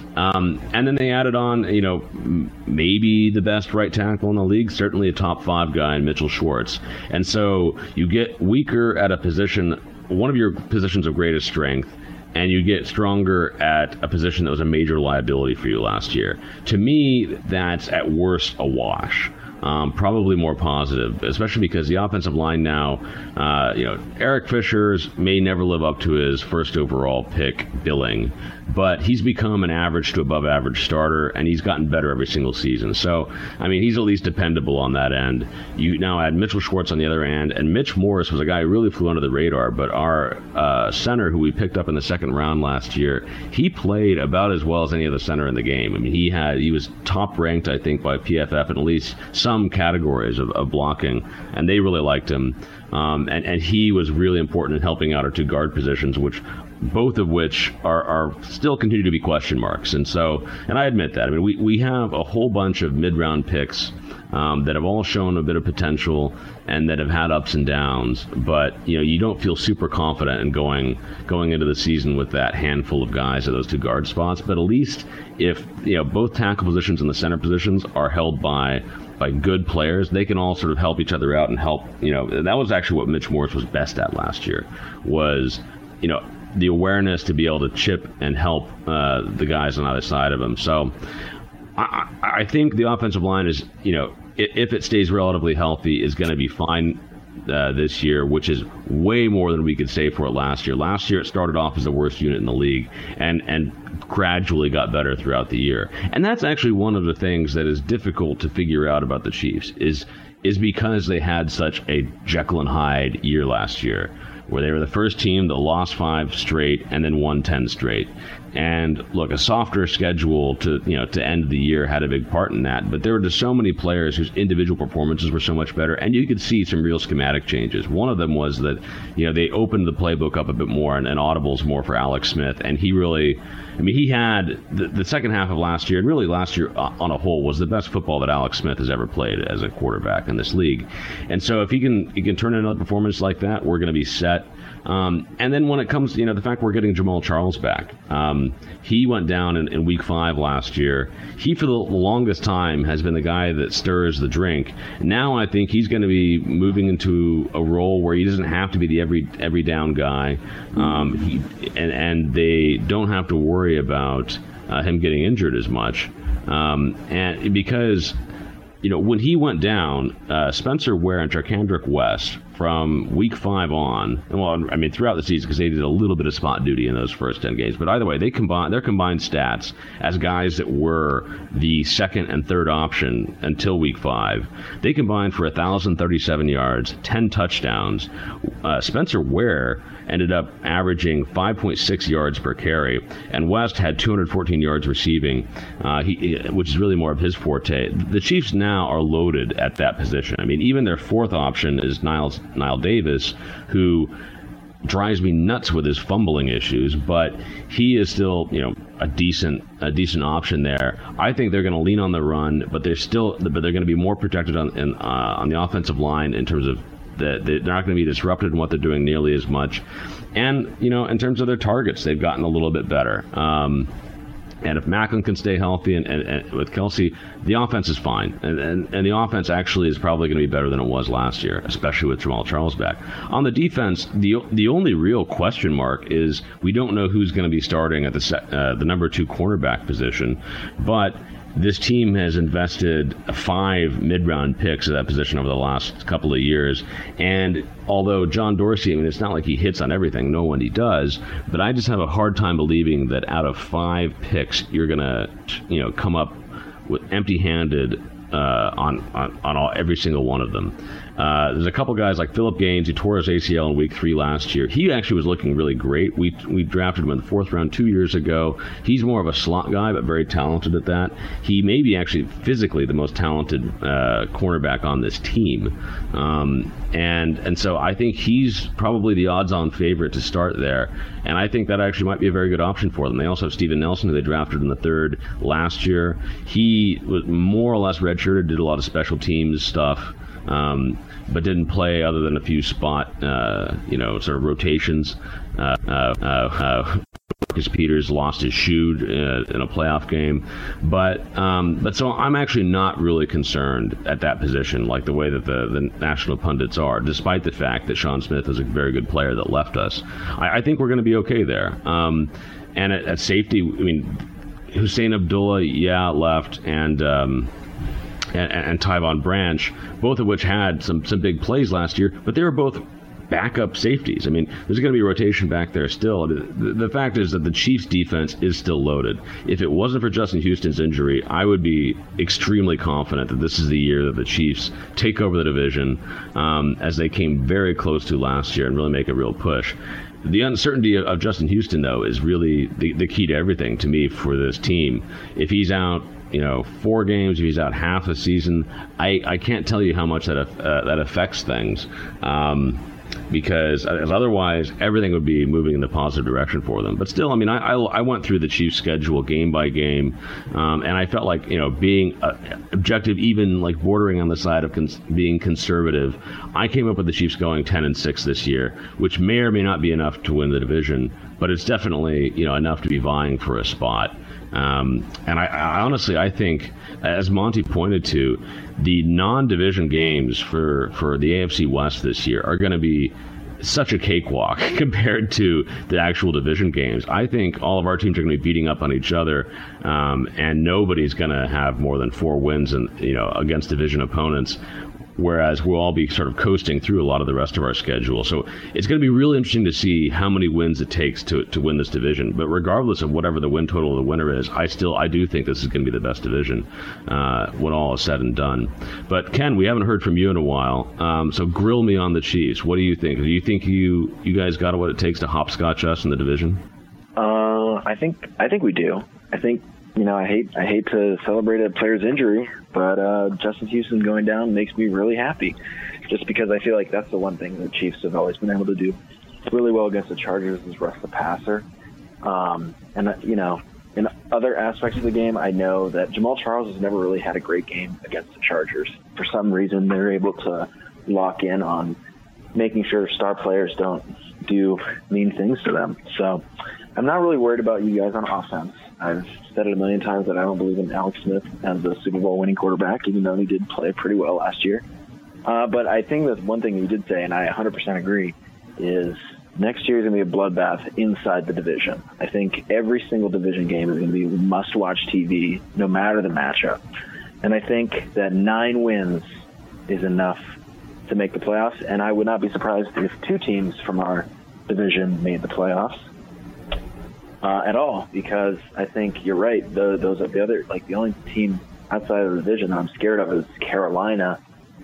Um, and then they added on, you know, m- maybe the best right tackle in the league, certainly a top five guy in Mitchell Schwartz. And so you get weaker at a position, one of your positions of greatest strength, and you get stronger at a position that was a major liability for you last year. To me, that's at worst a wash. Um, probably more positive, especially because the offensive line now, uh, you know, Eric Fisher's may never live up to his first overall pick billing, but he's become an average to above average starter, and he's gotten better every single season. So, I mean, he's at least dependable on that end. You now add Mitchell Schwartz on the other end, and Mitch Morris was a guy who really flew under the radar, but our uh, center, who we picked up in the second round last year, he played about as well as any other center in the game. I mean, he had he was top ranked, I think, by P F F in at least some categories of, of blocking, and they really liked him. Um, and, and he was really important in helping out our two guard positions, which both of which are, are still continue to be question marks. And so, and I admit that. I mean, we, we have a whole bunch of mid-round picks um, that have all shown a bit of potential and that have had ups and downs. But, you know, you don't feel super confident in going going into the season with that handful of guys at those two guard spots. But at least if, you know, both tackle positions and the center positions are held by by good players, they can all sort of help each other out and help, you know, that was actually what Mitch Morris was best at last year, was, you know, the awareness to be able to chip and help uh, the guys on either side of him. So I, I think the offensive line is, you know, if it stays relatively healthy, is going to be fine uh, this year, which is way more than we could say for it last year. Last year, it started off as the worst unit in the league and, and gradually got better throughout the year. And that's actually one of the things that is difficult to figure out about the Chiefs is is because they had such a Jekyll and Hyde year last year, where they were the first team that lost five straight and then won ten straight. And look, a softer schedule to you know to end the year had a big part in that. But there were just so many players whose individual performances were so much better, and you could see some real schematic changes. One of them was that you know they opened the playbook up a bit more, and, and audibles more for Alex Smith, and he really, I mean, he had the, the second half of last year, and really last year on a whole, was the best football that Alex Smith has ever played as a quarterback in this league. And so if he can he can turn in another performance like that, we're going to be set. Um, and then when it comes, you know, the fact we're getting Jamaal Charles back, um, he went down in, in week five last year. He, for the longest time, has been the guy that stirs the drink. Now I think he's going to be moving into a role where he doesn't have to be the every every down guy, um, he, and and they don't have to worry about uh, him getting injured as much, um, and because. You know, when he went down, uh, Spencer Ware and Charcandrick West from week five on, well, I mean, throughout the season, because they did a little bit of spot duty in those first ten games. But either way, they combine their combined stats as guys that were the second and third option until week five. They combined for one thousand thirty-seven yards, ten touchdowns. Uh, Spencer Ware ended up averaging five point six yards per carry, and West had two hundred fourteen yards receiving, uh, he, which is really more of his forte. The Chiefs now are loaded at that position. I mean, even their fourth option is Niles, Nile Davis, who drives me nuts with his fumbling issues, but he is still, you know, a decent a decent option there. I think they're going to lean on the run, but they're still, but they're going to be more protected on in, uh, on the offensive line in terms of that they're not going to be disrupted in what they're doing nearly as much. And, you know, in terms of their targets, they've gotten a little bit better. Um, and if Macklin can stay healthy and, and, and with Kelsey, the offense is fine. And, and, and the offense actually is probably going to be better than it was last year, especially with Jamaal Charles back. On the defense, the the only real question mark is we don't know who's going to be starting at the set, uh, the number two cornerback position. But this team has invested five mid-round picks at that position over the last couple of years. And although John Dorsey, I mean, it's not like he hits on everything. No one he does. But I just have a hard time believing that out of five picks, you're going to, you know, come up with empty-handed uh, on, on, on all, every single one of them. Uh, there's a couple guys like Philip Gaines, who tore his A C L in week three last year. He actually was looking really great. We we drafted him in the fourth round two years ago. He's more of a slot guy, but very talented at that. He may be actually physically the most talented uh, cornerback on this team. Um, and and so I think he's probably the odds-on favorite to start there. And I think that actually might be a very good option for them. They also have Steven Nelson, who they drafted in the third last year. He was more or less redshirted, did a lot of special teams stuff. Um, but didn't play other than a few spot, uh, you know, sort of rotations. Uh, uh, uh, Marcus Peters lost his shoe uh, in a playoff game, but um, but so I'm actually not really concerned at that position, like the way that the, the national pundits are, despite the fact that Sean Smith is a very good player that left us. I, I think we're going to be okay there. Um, and at, at safety, I mean, Hussein Abdullah, yeah, left, and. Um, And, and Tyvon Branch, both of which had some, some big plays last year, but they were both backup safeties. I mean, there's going to be a rotation back there still. The, the fact is that the Chiefs' defense is still loaded. If it wasn't for Justin Houston's injury, I would be extremely confident that this is the year that the Chiefs take over the division, um, as they came very close to last year, and really make a real push. The uncertainty of, of Justin Houston, though, is really the, the key to everything to me for this team. If he's out, you know, four games, if he's out half the season, I, I can't tell you how much that uh, that affects things, um, because otherwise everything would be moving in the positive direction for them. But still, I mean, I, I, I went through the Chiefs' schedule game by game, um, and I felt like, you know, being uh, objective, even like bordering on the side of cons- being conservative, I came up with the Chiefs going ten and six this year, which may or may not be enough to win the division, but it's definitely, you know, enough to be vying for a spot. Um, and I, I honestly, I think, as Monty pointed to, the non-division games for, for the A F C West this year are going to be such a cakewalk compared to the actual division games. I think all of our teams are going to be beating up on each other, um, and nobody's going to have more than four wins, and you know, against division opponents. Whereas we'll all be sort of coasting through a lot of the rest of our schedule. So it's going to be really interesting to see how many wins it takes to to win this division. But regardless of whatever the win total of the winner is, I still I do think this is going to be the best division uh, when all is said and done. But Ken, we haven't heard from you in a while, um, so grill me on the Chiefs. What do you think? Do you think you you guys got what it takes to hopscotch us in the division? Uh, I think I think we do. I think. You know, I hate I hate to celebrate a player's injury, but uh, Justin Houston going down makes me really happy, just because I feel like that's the one thing the Chiefs have always been able to do really well against the Chargers is rush the passer. Um, and, you know, in other aspects of the game, I know that Jamaal Charles has never really had a great game against the Chargers. For some reason, they're able to lock in on making sure star players don't do mean things to them. So I'm not really worried about you guys on offense. I've said it a million times that I don't believe in Alex Smith as a Super Bowl winning quarterback, even though he did play pretty well last year. Uh, but I think that one thing you did say, and I one hundred percent agree, is next year is going to be a bloodbath inside the division. I think every single division game is going to be must-watch T V, no matter the matchup. And I think that nine wins is enough to make the playoffs, and I would not be surprised if two teams from our division made the playoffs uh, at all, because I think you're right. The, those are the other, like the only team outside of the division that I'm scared of is Carolina.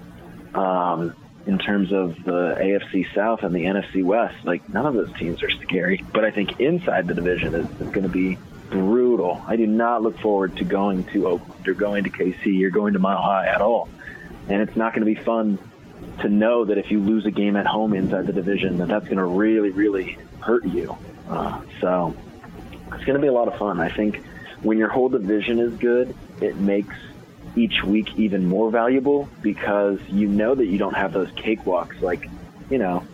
Um, in terms of the A F C South and the N F C West, like none of those teams are scary. But I think inside the division is, is going to be brutal. I do not look forward to going to Oakland or going to K C or going to Mile High at all. And it's not going to be fun to know that if you lose a game at home inside the division, that that's going to really, really hurt you. Uh, so it's going to be a lot of fun. I think when your whole division is good, it makes each week even more valuable because you know that you don't have those cakewalks like, you know,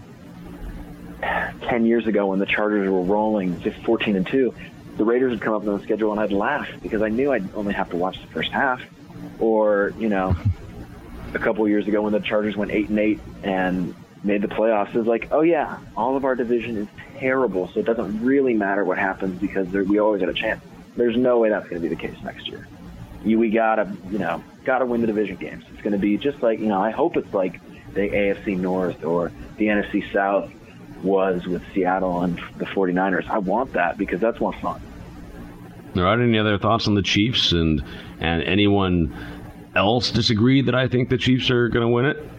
ten years ago when the Chargers were rolling fourteen and two, the Raiders would come up on the schedule and I'd laugh because I knew I'd only have to watch the first half. Or, you know, a couple of years ago when the Chargers went eight and eight and made the playoffs, it was like, oh yeah, all of our division is terrible, so it doesn't really matter what happens because there, we always had a chance. There's no way that's going to be the case next year. You, we gotta, you know, gotta win the division games. It's going to be just like, you know, I hope it's like the A F C North or the N F C South was with Seattle and the forty-niners. I want that because that's more fun. All right, any other thoughts on the Chiefs and and anyone else disagree that I think the Chiefs are going to win it?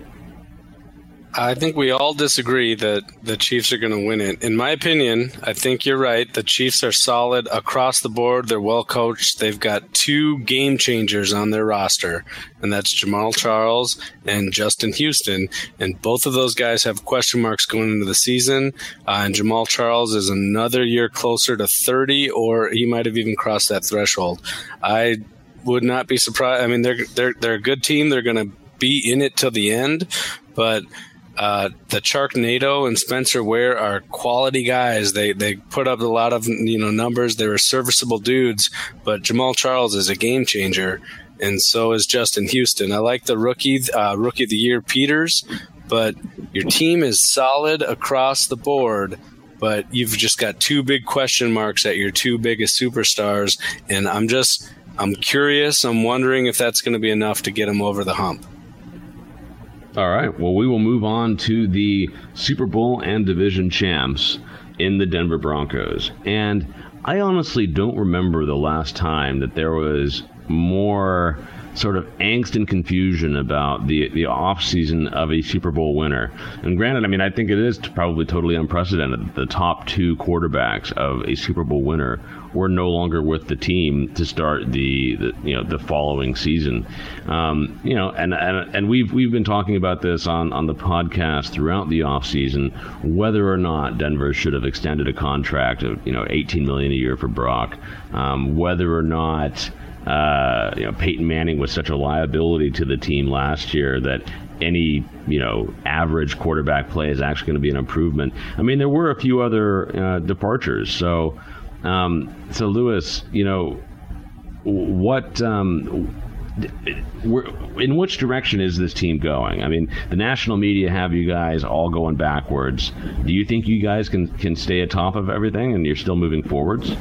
I think we all disagree that the Chiefs are going to win it. In my opinion, I think you're right. The Chiefs are solid across the board. They're well coached. They've got two game changers on their roster, and that's Jamal Charles and Justin Houston. And both of those guys have question marks going into the season. Uh, and Jamal Charles is another year closer to thirty, or he might have even crossed that threshold. I would not be surprised. I mean, they're they're they're a good team. They're going to be in it till the end, but Uh, the Sharknado and Spencer Ware are quality guys. They they put up a lot of you know numbers. They were serviceable dudes, but Jamal Charles is a game changer, and so is Justin Houston. I like the rookie uh, rookie of the year Peters, but your team is solid across the board. But you've just got two big question marks at your two biggest superstars, and I'm just I'm curious. I'm wondering if that's going to be enough to get them over the hump. All right. Well, we will move on to the Super Bowl and division champs in the Denver Broncos. And I honestly don't remember the last time that there was more sort of angst and confusion about the the offseason of a Super Bowl winner. And granted, I mean, I think it is probably totally unprecedented that the top two quarterbacks of a Super Bowl winner were no longer with the team to start the, the you know the following season. Um, you know, and, and and we've we've been talking about this on, on the podcast throughout the offseason, whether or not Denver should have extended a contract of you know eighteen million dollars a year for Brock, um, whether or not Uh, you know, Peyton Manning was such a liability to the team last year that any, you know, average quarterback play is actually going to be an improvement. I mean, there were a few other uh, departures. So, um, so Lewis, you know, what, um, in which direction is this team going? I mean, the national media have you guys all going backwards. Do you think you guys can, can stay atop of everything and you're still moving forwards?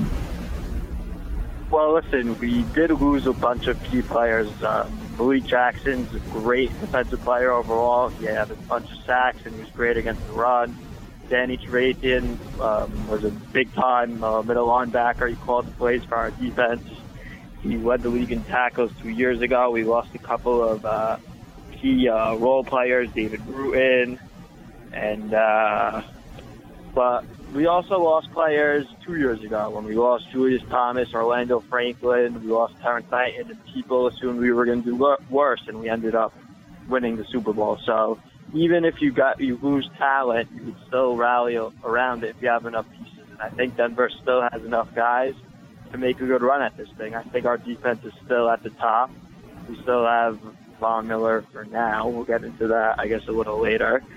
Well, listen, we did lose a bunch of key players. Uh, Malik Jackson's a great defensive player overall. He had a bunch of sacks and he was great against the run. Danny Trevathan um, was a big-time uh, middle linebacker. He called the plays for our defense. He led the league in tackles two years ago. We lost a couple of uh, key uh, role players, David Bruton, and uh, but we also lost players two years ago when we lost Julius Thomas, Orlando Franklin, we lost Terrence Knighton, and people assumed we were going to do worse, and we ended up winning the Super Bowl. So even if you got you lose talent, you could still rally around it if you have enough pieces. And I think Denver still has enough guys to make a good run at this thing. I think our defense is still at the top. We still have Von Miller for now. We'll get into that, I guess, a little later.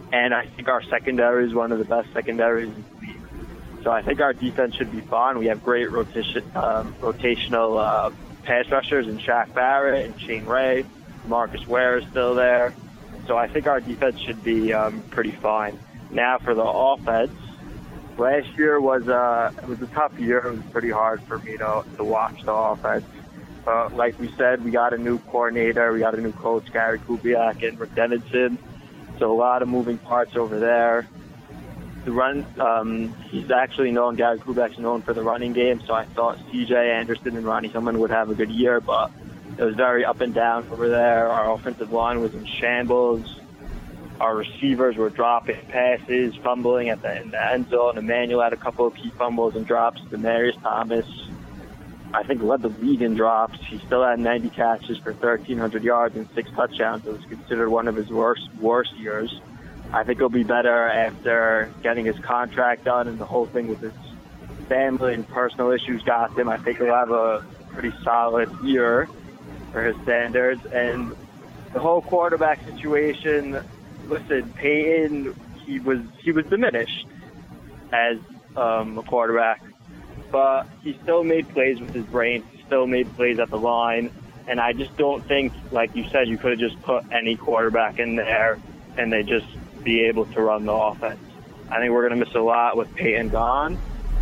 and I think our secondary is one of the best secondaries in the league. So I think our defense should be fine. We have great rotation, um, rotational uh, pass rushers in Shaq Barrett and Shane Ray. Marcus Ware is still there. So I think our defense should be um, pretty fine. Now for the offense, last year was, uh, it was a tough year. It was pretty hard for me to, to watch the offense. Uh, like we said, we got a new coordinator. We got a new coach, Gary Kubiak and Rick Dennison. So a lot of moving parts over there. The run, um, he's actually known, Gary Kubiak's known for the running game, so I thought C J Anderson and Ronnie Hillman would have a good year, but it was very up and down over there. Our offensive line was in shambles. Our receivers were dropping passes, fumbling at the, in the end zone. Emmanuel had a couple of key fumbles and drops. Demarius Thomas, I think, led the league in drops. He still had ninety catches for thirteen hundred yards and six touchdowns. It was considered one of his worst worst years. I think he'll be better after getting his contract done, and the whole thing with his family and personal issues got him. I think he'll have a pretty solid year for his standards. And the whole quarterback situation, listen, Peyton, he was he was diminished as um, a quarterback, but he still made plays with his brain. He still made plays at the line, and I just don't think, like you said, you could have just put any quarterback in there and they just be able to run the offense. I think we're going to miss a lot with Peyton gone.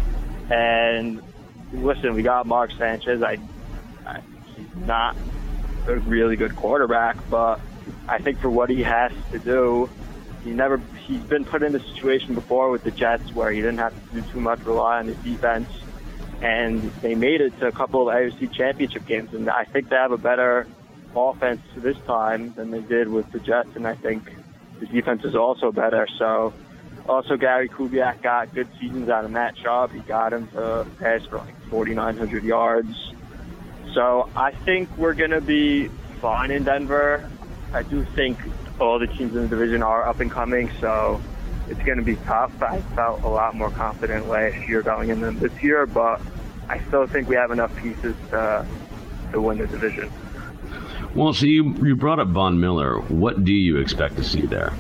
And listen, we got Mark Sanchez. I, I he's not a really good quarterback, but I think for what he has to do, he never he's been put in a situation before with the Jets where he didn't have to do too much, rely on his defense, and they made it to a couple of A F C championship games. And I think they have a better offense this time than they did with the Jets, and I think the defense is also better. So also Gary Kubiak got good seasons out of Matt Schaub. He got him to pass for like forty-nine hundred yards. So I think we're going to be fine in Denver. I do think all the teams in the division are up and coming, so it's going to be tough. I felt a lot more confident last year going into this year, but I still think we have enough pieces to, to win the division. Well, so you you brought up Von Miller. What do you expect to see there?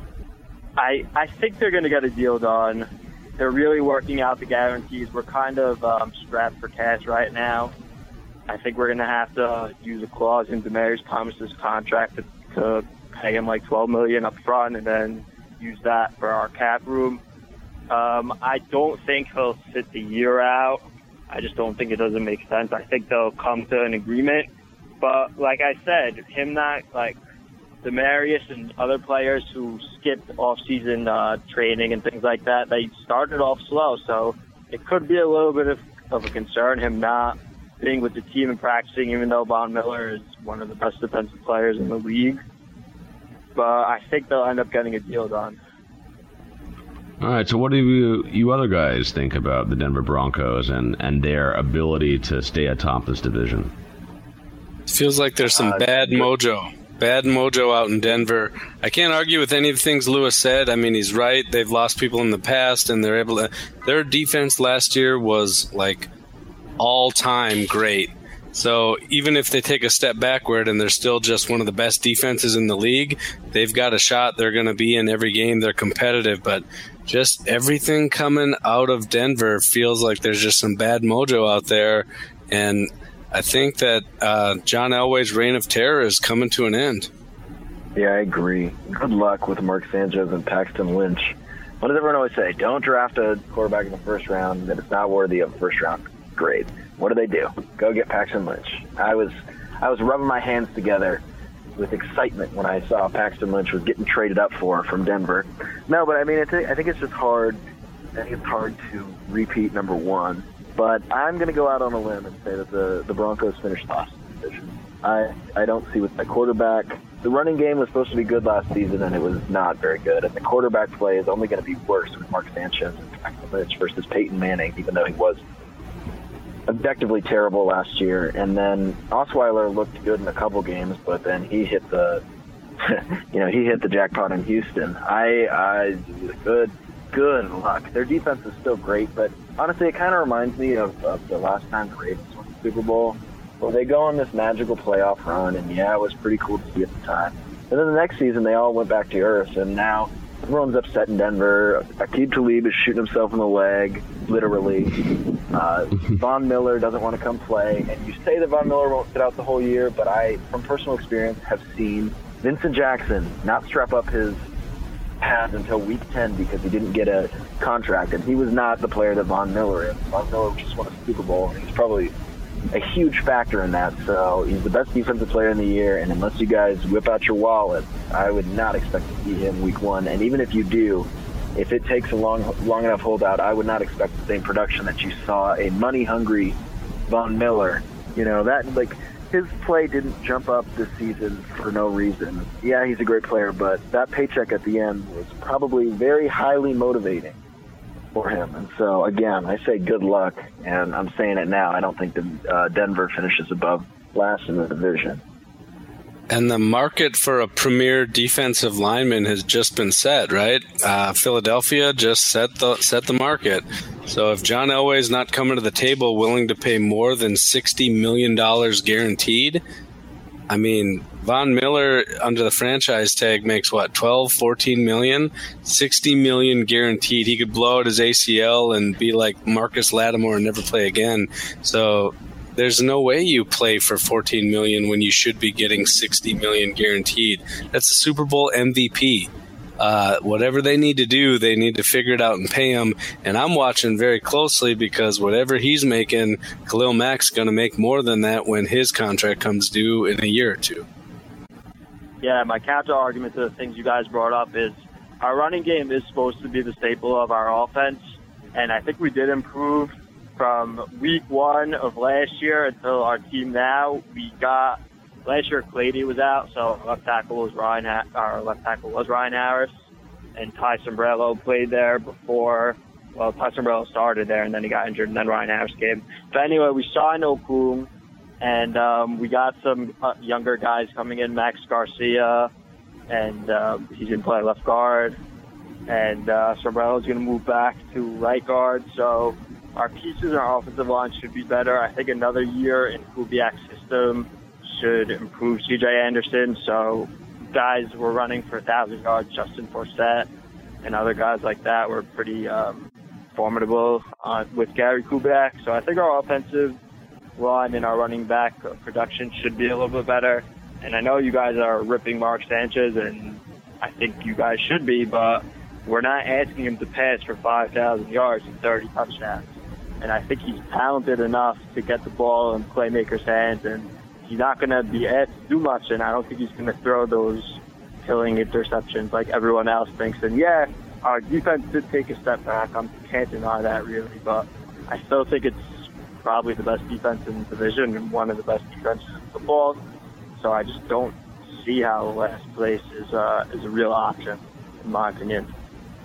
I, I think they're going to get a deal done. They're really working out the guarantees. We're kind of um, strapped for cash right now. I think we're going to have to use a clause in Demarius Thomas's contract to, to pay him like twelve million dollars up front and then use that for our cap room. Um, I don't think he'll sit the year out. I just don't think it doesn't make sense. I think they'll come to an agreement. But like I said, him not like Demarius and other players who skipped off-season uh, training and things like that, they started off slow. So it could be a little bit of, of a concern, him not being with the team and practicing, even though Von Miller is one of the best defensive players in the league. But I think they'll end up getting a deal done. All right, so what do you you other guys think about the Denver Broncos and, and their ability to stay atop this division? It feels like there's some uh, bad mojo. Bad mojo out in Denver. I can't argue with any of the things Lewis said. I mean, he's right. They've lost people in the past, and they're able to... Their defense last year was, like, all-time great. So even if they take a step backward and they're still just one of the best defenses in the league, they've got a shot. They're going to be in every game. They're competitive, but just everything coming out of Denver feels like there's just some bad mojo out there, and I think that uh, John Elway's reign of terror is coming to an end. Yeah, I agree. Good luck with Mark Sanchez and Paxton Lynch. What does everyone always say? Don't draft a quarterback in the first round that is not worthy of a first-round grade. What do they do? Go get Paxton Lynch. I was I was rubbing my hands together with excitement when I saw Paxton Lynch was getting traded up for from Denver. No, but I mean, I think, I think it's just hard. I think it's hard to repeat number one. But I'm going to go out on a limb and say that the, the Broncos finished last in the division. I, I don't see with that quarterback. The running game was supposed to be good last season, and it was not very good. And the quarterback play is only going to be worse with Mark Sanchez and Paxton Lynch versus Peyton Manning, even though he was objectively terrible last year. And then Osweiler looked good in a couple games, but then he hit the, you know, he hit the jackpot in Houston. I, I good, good luck. Their defense is still great, but honestly, it kind of reminds me of, of the last time the Ravens won the Super Bowl, where they go on this magical playoff run, and yeah, it was pretty cool to see at the time. And then the next season, they all went back to earth, and now everyone's upset in Denver. Aqib Talib is shooting himself in the leg, literally. Uh, Von Miller doesn't want to come play. And you say that Von Miller won't sit out the whole year, but I, from personal experience, have seen Vincent Jackson not strap up his pads until week ten because he didn't get a contract. And he was not the player that Von Miller is. Von Miller just won a Super Bowl, and he's probably a huge factor in that. So he's the best defensive player in the year, and unless you guys whip out your wallet, I would not expect to see him week one. And even if you do, if it takes a long long enough holdout, I would not expect the same production that you saw a money-hungry Von Miller. You know, that, like, his play didn't jump up this season for no reason. Yeah, he's a great player, but that paycheck at the end was probably very highly motivating for him. And so, again, I say good luck, and I'm saying it now. I don't think that uh, Denver finishes above last in the division. And the market for a premier defensive lineman has just been set, right? Uh, Philadelphia just set the set the market. So if John Elway's not coming to the table willing to pay more than sixty million dollars guaranteed, I mean, Von Miller under the franchise tag makes what, twelve, fourteen million, sixty million guaranteed. He could blow out his A C L and be like Marcus Lattimore and never play again. So there's no way you play for fourteen million when you should be getting sixty million guaranteed. That's the Super Bowl M V P. Uh, whatever they need to do, they need to figure it out and pay him. And I'm watching very closely because whatever he's making, Khalil Mack's going to make more than that when his contract comes due in a year or two. Yeah, my counter argument to the things you guys brought up is our running game is supposed to be the staple of our offense, and I think we did improve from week one of last year until our team now. We got last year Clady was out, so our left tackle was Ryan. Our left tackle was Ryan Harris, and Ty Sombrello played there before. Well, Ty Sombrello started there, and then he got injured, and then Ryan Harris came. But anyway, we signed Okung. And um, we got some uh, younger guys coming in, Max Garcia, and uh, he's going to play left guard. And uh, Sombrello's going to move back to right guard. So our pieces in our offensive line should be better. I think another year in Kubiak's system should improve C J Anderson. So guys were running for one thousand yards, Justin Forsett, and other guys like that were pretty um, formidable uh, with Gary Kubiak. So I think our offensive line and our running back production should be a little bit better. And I know you guys are ripping Mark Sanchez, and I think you guys should be, but we're not asking him to pass for five thousand yards and thirty touchdowns. And I think he's talented enough to get the ball in playmakers' hands, and he's not going to be asked to do much, and I don't think he's going to throw those killing interceptions like everyone else thinks. And yeah, our defense did take a step back. I can't deny that, really, but I still think it's probably the best defense in the division and one of the best defenses in football. So I just don't see how last place is uh, is a real option, in my opinion.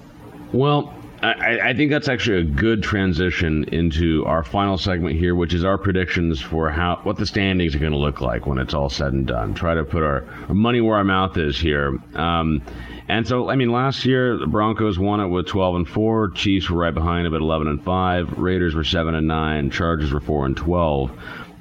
Well, I, I think that's actually a good transition into our final segment here, which is our predictions for how what the standings are going to look like when it's all said and done. Try to put our, our money where our mouth is here. Um, and so, I mean, last year the Broncos won it with twelve and four. Chiefs were right behind them at eleven and five. Raiders were seven and nine. Chargers were four and twelve.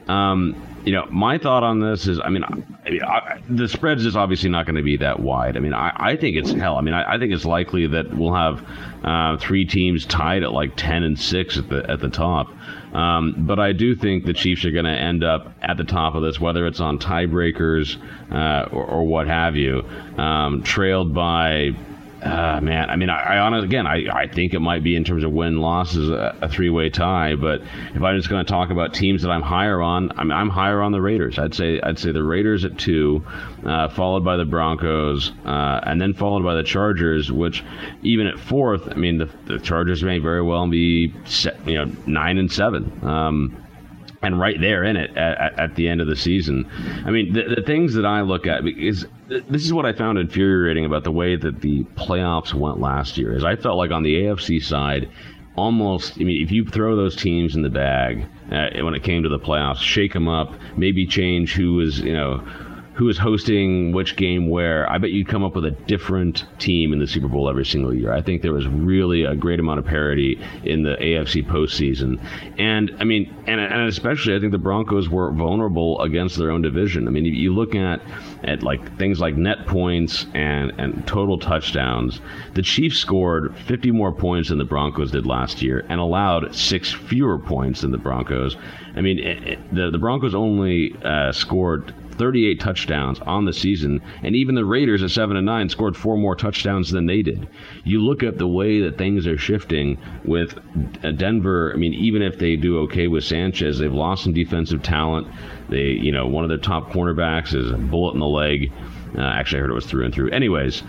Um, you know, my thought on this is, I mean, I mean I, the spread's just obviously not going to be that wide. I mean, I, I think it's hell. I mean, I, I think it's likely that we'll have uh, three teams tied at like ten and six at the at the top. Um, but I do think the Chiefs are going to end up at the top of this, whether it's on tiebreakers uh, or, or what have you, um, trailed by. Uh, man, I mean, I, I honestly, again, I, I think it might be in terms of win-losses a, a three-way tie. But if I'm just going to talk about teams that I'm higher on, I mean, I'm higher on the Raiders. I'd say I'd say the Raiders at two, uh, followed by the Broncos, uh, and then followed by the Chargers. Which, even at fourth, I mean, the, the Chargers may very well be, set, you know, nine and seven. Um, And right there in it at, at the end of the season. I mean, the, the things that I look at is this is what I found infuriating about the way that the playoffs went last year. Is I felt like on the A F C side, almost. I mean, if you throw those teams in the bag uh, when it came to the playoffs, shake them up, maybe change who was you know who is hosting which game where, I bet you'd come up with a different team in the Super Bowl every single year. I think there was really a great amount of parity in the A F C postseason. And, I mean, and, and especially I think the Broncos were vulnerable against their own division. I mean, you look at, at like things like net points and, and total touchdowns. The Chiefs scored fifty more points than the Broncos did last year and allowed six fewer points than the Broncos. I mean, it, it, the, the Broncos only uh, scored thirty-eight touchdowns on the season, and even the Raiders at seven and nine scored four more touchdowns than they did. You look at the way that things are shifting with Denver. I mean, even if they do okay with Sanchez, they've lost some defensive talent. They, you know, one of their top cornerbacks is a bullet in the leg. Uh, actually, I heard it was through and through. Anyways,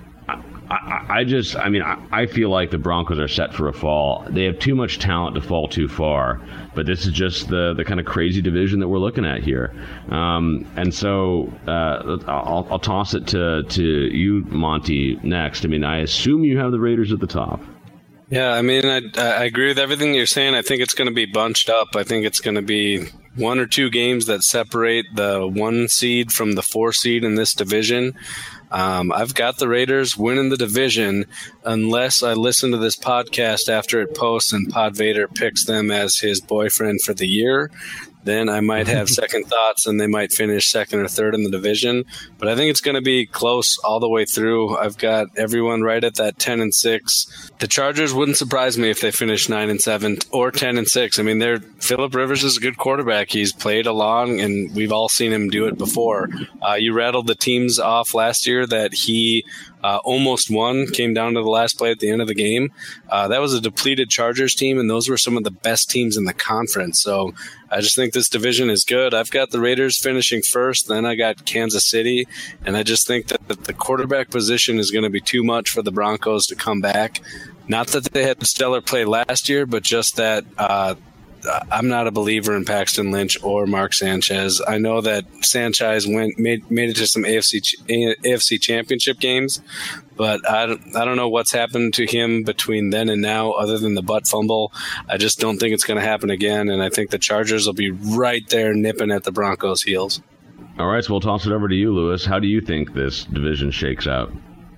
I, I just, I mean, I, I feel like the Broncos are set for a fall. They have too much talent to fall too far, but this is just the, the kind of crazy division that we're looking at here. Um, and so uh, I'll, I'll toss it to, to you, Monty, next. I mean, I assume you have the Raiders at the top. Yeah, I mean, I, I agree with everything you're saying. I think it's going to be bunched up. I think it's going to be one or two games that separate the one seed from the four seed in this division. Um, I've got the Raiders winning the division unless I listen to this podcast after it posts and Pod Vader picks them as his boyfriend for the year. Then I might have second thoughts and they might finish second or third in the division. But I think it's going to be close all the way through. I've got everyone right at that ten and six. The Chargers wouldn't surprise me if they finish nine and seven or ten and six. I mean, they're Phillip Rivers is a good quarterback. He's played along and we've all seen him do it before. Uh, you rattled the teams off last year that he uh, almost won, came down to the last play at the end of the game. Uh, that was a depleted Chargers team, and those were some of the best teams in the conference. So I just think this division is good. I've got the Raiders finishing first, then I got Kansas City, and I just think that the quarterback position is going to be too much for the Broncos to come back. Not that they had stellar play last year, but just that uh, I'm not a believer in Paxton Lynch or Mark Sanchez. I know that Sanchez went made made it to some A F C A F C championship games, but I don't, I don't know what's happened to him between then and now other than the butt fumble. I just don't think it's going to happen again, and I think the Chargers will be right there nipping at the Broncos' heels. All right, so we'll toss it over to you, Lewis. How do you think this division shakes out?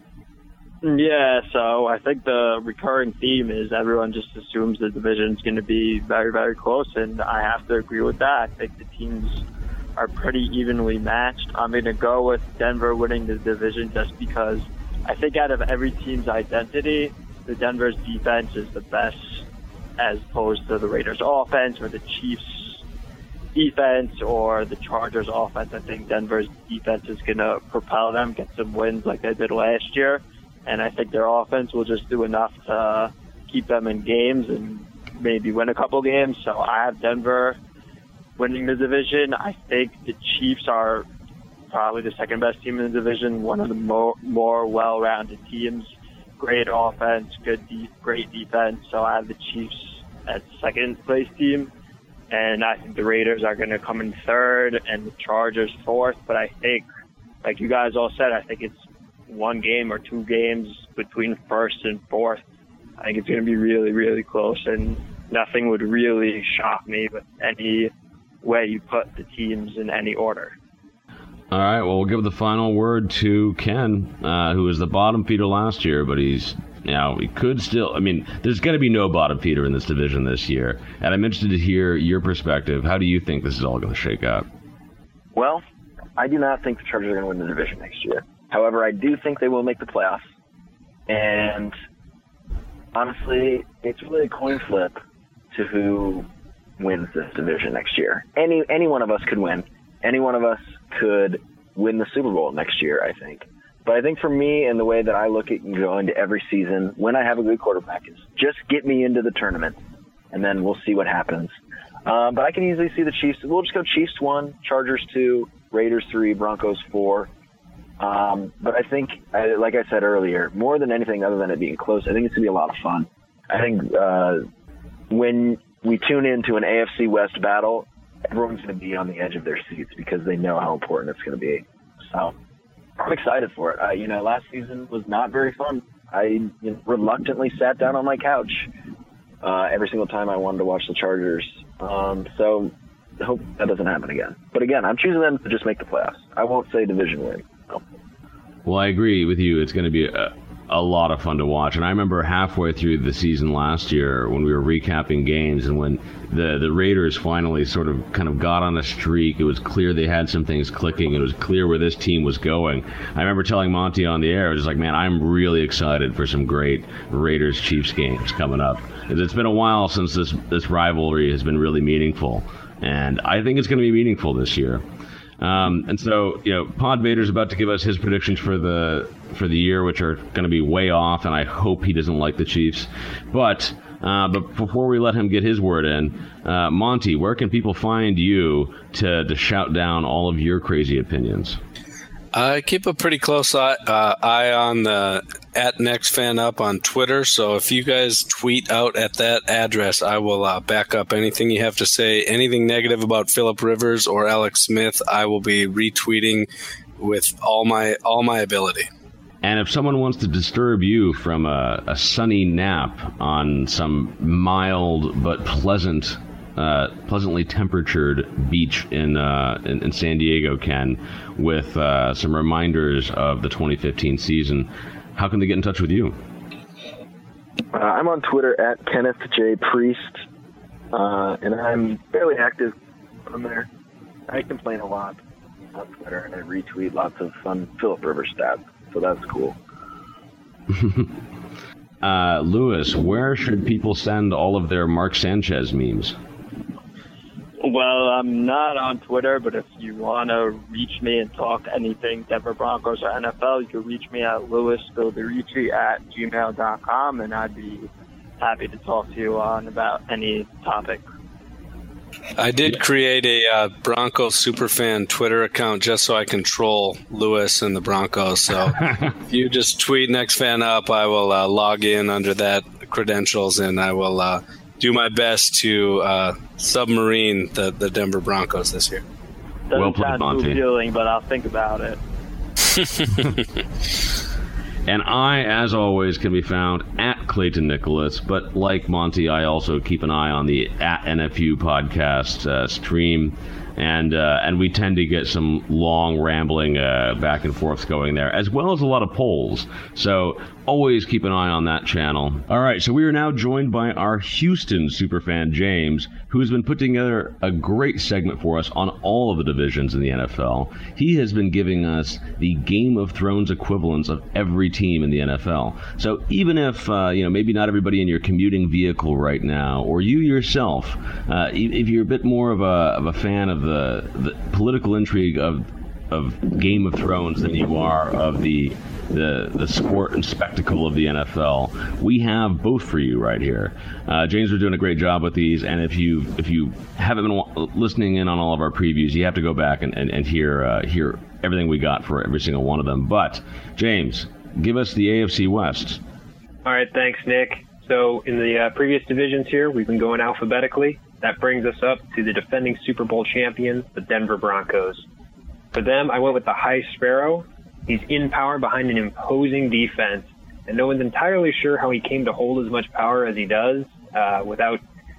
Yeah, so I think the recurring theme is everyone just assumes the division's going to be very, very close, and I have to agree with that. I think the teams are pretty evenly matched. I'm going to go with Denver winning the division just because I think out of every team's identity, the Denver's defense is the best as opposed to the Raiders' offense or the Chiefs' defense or the Chargers' offense. I think Denver's defense is going to propel them, get some wins like they did last year. And I think their offense will just do enough to keep them in games and maybe win a couple games. So I have Denver winning the division. I think the Chiefs are probably the second best team in the division, one of the more, more well-rounded teams. Great offense, good, de- great defense. So I have the Chiefs as second place team. And I think the Raiders are going to come in third and the Chargers fourth. But I think, like you guys all said, I think it's one game or two games between first and fourth. I think it's going to be really, really close, and nothing would really shock me with any way you put the teams in any order. All right, well, we'll give the final word to Ken, uh, who was the bottom feeder last year, but he's now he could still. I mean, there's going to be no bottom feeder in this division this year, and I'm interested to hear your perspective. How do you think this is all going to shake out? Well, I do not think the Chargers are going to win the division next year. However, I do think they will make the playoffs. And honestly, it's really a coin flip to who wins this division next year. Any any one of us could win. Any one of us could win the Super Bowl next year, I think. But I think for me and the way that I look at going to every season, when I have a good quarterback, is just get me into the tournament, and then we'll see what happens. Um, but I can easily see the Chiefs. We'll just go Chiefs one, Chargers two, Raiders three, Broncos four. Um, but I think, like I said earlier, more than anything other than it being close, I think it's going to be a lot of fun. I think uh, when we tune into an A F C West battle, everyone's going to be on the edge of their seats because they know how important it's going to be. So I'm excited for it. Uh, you know, last season was not very fun. I you know, reluctantly sat down on my couch uh, every single time I wanted to watch the Chargers. Um, so hope that doesn't happen again. But again, I'm choosing them to just make the playoffs. I won't say division win. No. Well, I agree with you. It's going to be a, a lot of fun to watch. And I remember halfway through the season last year when we were recapping games and when the, the Raiders finally sort of kind of got on a streak, it was clear they had some things clicking. It was clear where this team was going. I remember telling Monty on the air, I was just like, man, I'm really excited for some great Raiders-Chiefs games coming up. It's been a while since this, this rivalry has been really meaningful. And I think it's going to be meaningful this year. Um, and so, you know, Pod Vader's about to give us his predictions for the for the year, which are going to be way off, and I hope he doesn't like the Chiefs. But uh, but before we let him get his word in, uh, Monty, where can people find you to, to shout down all of your crazy opinions? I keep a pretty close eye, uh, eye on the at NextFanUp on Twitter. So if you guys tweet out at that address, I will uh, back up anything you have to say. Anything negative about Phillip Rivers or Alex Smith, I will be retweeting with all my all my ability. And if someone wants to disturb you from a, a sunny nap on some mild but pleasant Uh, pleasantly temperatured beach in, uh, in in San Diego, Ken, with uh, some reminders of the twenty fifteen season, how can they get in touch with you? Uh, I'm on Twitter at Kenneth J. Priest, uh, and I'm fairly active on there. I complain a lot on Twitter, and I retweet lots of fun Phillip Rivers stats, so that's cool. uh, Lewis, where should people send all of their Mark Sanchez memes? Well, I'm not on Twitter, but if you want to reach me and talk anything Denver Broncos or N F L, you can reach me at louis bilberici at gmail dot com, and I'd be happy to talk to you on about any topic. I did create a uh, Broncos superfan Twitter account just so I can troll Lewis and the Broncos. So if you just tweet NextFanUp, I will uh, log in under that credentials, and I will uh, do my best to uh, submarine the, the Denver Broncos this year. Doesn't well played, sound Monty. too appealing, but I'll think about it. And I, as always, can be found at Clayton Nicholas. But like Monty, I also keep an eye on the at N F U podcast uh, stream. And uh, and we tend to get some long, rambling uh, back and forths going there, as well as a lot of polls. So always keep an eye on that channel. All right, so we are now joined by our Houston superfan, James, who has been putting together a great segment for us on all of the divisions in the N F L. He has been giving us the Game of Thrones equivalents of every team in the N F L. So even if, uh, you know, maybe not everybody in your commuting vehicle right now, or you yourself, uh, if you're a bit more of a, of a fan of the, the political intrigue of of Game of Thrones than you are of the the the sport and spectacle of the N F L, we have both for you right here. Uh, James was doing a great job with these, and if you if you haven't been w- listening in on all of our previews, you have to go back and, and, and hear uh, hear everything we got for every single one of them. But James, give us the A F C West. All right, thanks, Nick. So in the uh, previous divisions here, we've been going alphabetically. That brings us up to the defending Super Bowl champions, the Denver Broncos. For them, I went with the High Sparrow. He's in power behind an imposing defense, and no one's entirely sure how he came to hold as much power as he does uh, without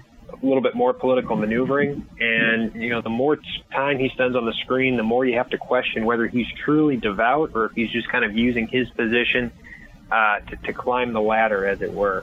a little bit more political maneuvering. And, you know, the more time he spends on the screen, the more you have to question whether he's truly devout or if he's just kind of using his position uh, to, to climb the ladder, as it were.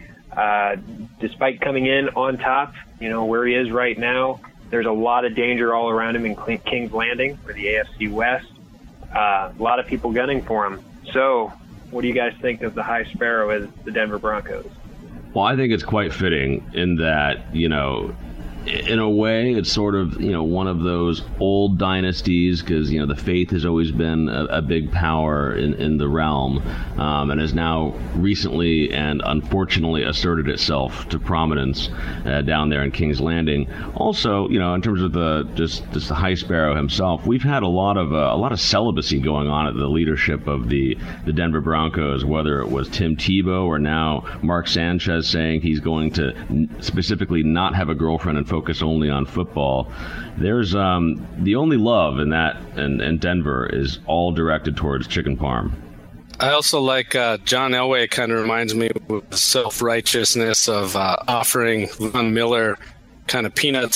Uh, despite coming in on top, you know, where he is right now, there's a lot of danger all around him in King's Landing for the A F C West. Uh, a lot of people gunning for him. So what do you guys think of the High Sparrow as the Denver Broncos? Well, I think it's quite fitting in that, you know, in a way, it's sort of, you know, one of those old dynasties because, you know, the faith has always been a, a big power in, in the realm um, and has now recently and unfortunately asserted itself to prominence uh, down there in King's Landing. Also, you know, in terms of the just, just the High Sparrow himself, we've had a lot of uh, a lot of celibacy going on at the leadership of the, the Denver Broncos, whether it was Tim Tebow or now Mark Sanchez saying he's going to n- specifically not have a girlfriend and focus only on football. There's um, the only love in that in, in Denver is all directed towards chicken parm. I also like uh, John Elway. Kind of reminds me of the self-righteousness of uh, offering Von Miller kind of peanuts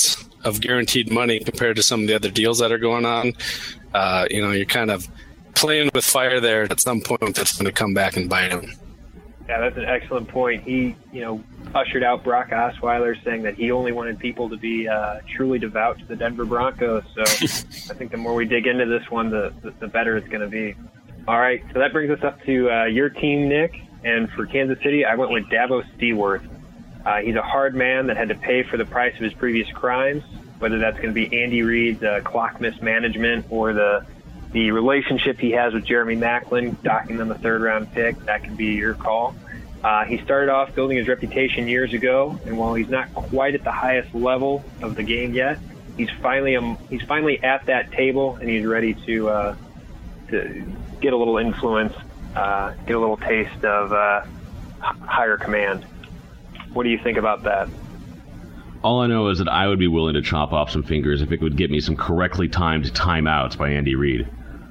of guaranteed money compared to some of the other deals that are going on. Uh, you know, you're kind of playing with fire there. At some point, that's going to come back and bite him. Yeah, that's an excellent point. He, you know, ushered out Brock Osweiler, saying that he only wanted people to be uh, truly devout to the Denver Broncos. So I think the more we dig into this one, the, the, the better it's going to be. All right, so that brings us up to uh, your team, Nick. And for Kansas City, I went with Dabo Stewart. Uh, he's a hard man that had to pay for the price of his previous crimes, whether that's going to be Andy Reid's uh, clock mismanagement or the the relationship he has with Jeremy Maclin, docking them a third-round pick. That can be your call. Uh, he started off building his reputation years ago, and while he's not quite at the highest level of the game yet, he's finally um, he's finally at that table, and he's ready to uh, to get a little influence, uh, get a little taste of uh, higher command. What do you think about that? All I know is that I would be willing to chop off some fingers if it would get me some correctly timed timeouts by Andy Reid.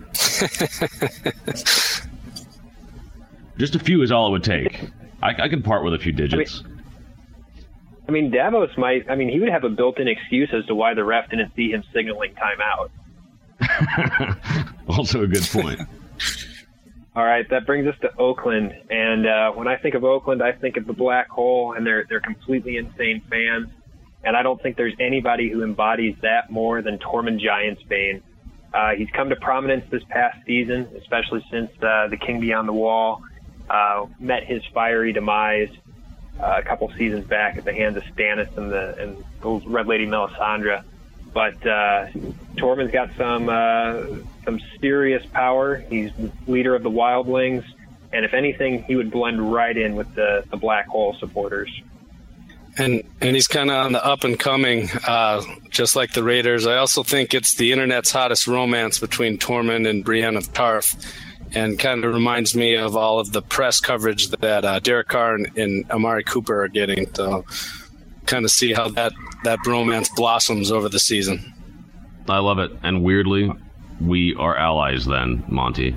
Just a few is all it would take. I, I can part with a few digits. I mean, I mean, Davos might, I mean, he would have a built-in excuse as to why the ref didn't see him signaling timeout. Also a good point. All right, that brings us to Oakland. And uh, when I think of Oakland, I think of the black hole, and they're they're completely insane fans. And I don't think there's anybody who embodies that more than Tormund Giantsbane. Uh, he's come to prominence this past season, especially since uh, the King Beyond the Wall uh, met his fiery demise uh, a couple seasons back at the hands of Stannis and the and the Red Lady Melisandre. But uh, Tormund's got some uh, some serious power. He's leader of the Wildlings, and if anything, he would blend right in with the, the Black Hole supporters. And and he's kind of on the up and coming, uh, just like the Raiders. I also think it's the internet's hottest romance between Tormund and Brienne of Tarth, and kind of reminds me of all of the press coverage that uh, Derek Carr and, and Amari Cooper are getting. So kind of see how that, that bromance blossoms over the season. I love it. And weirdly, we are allies then, Monty.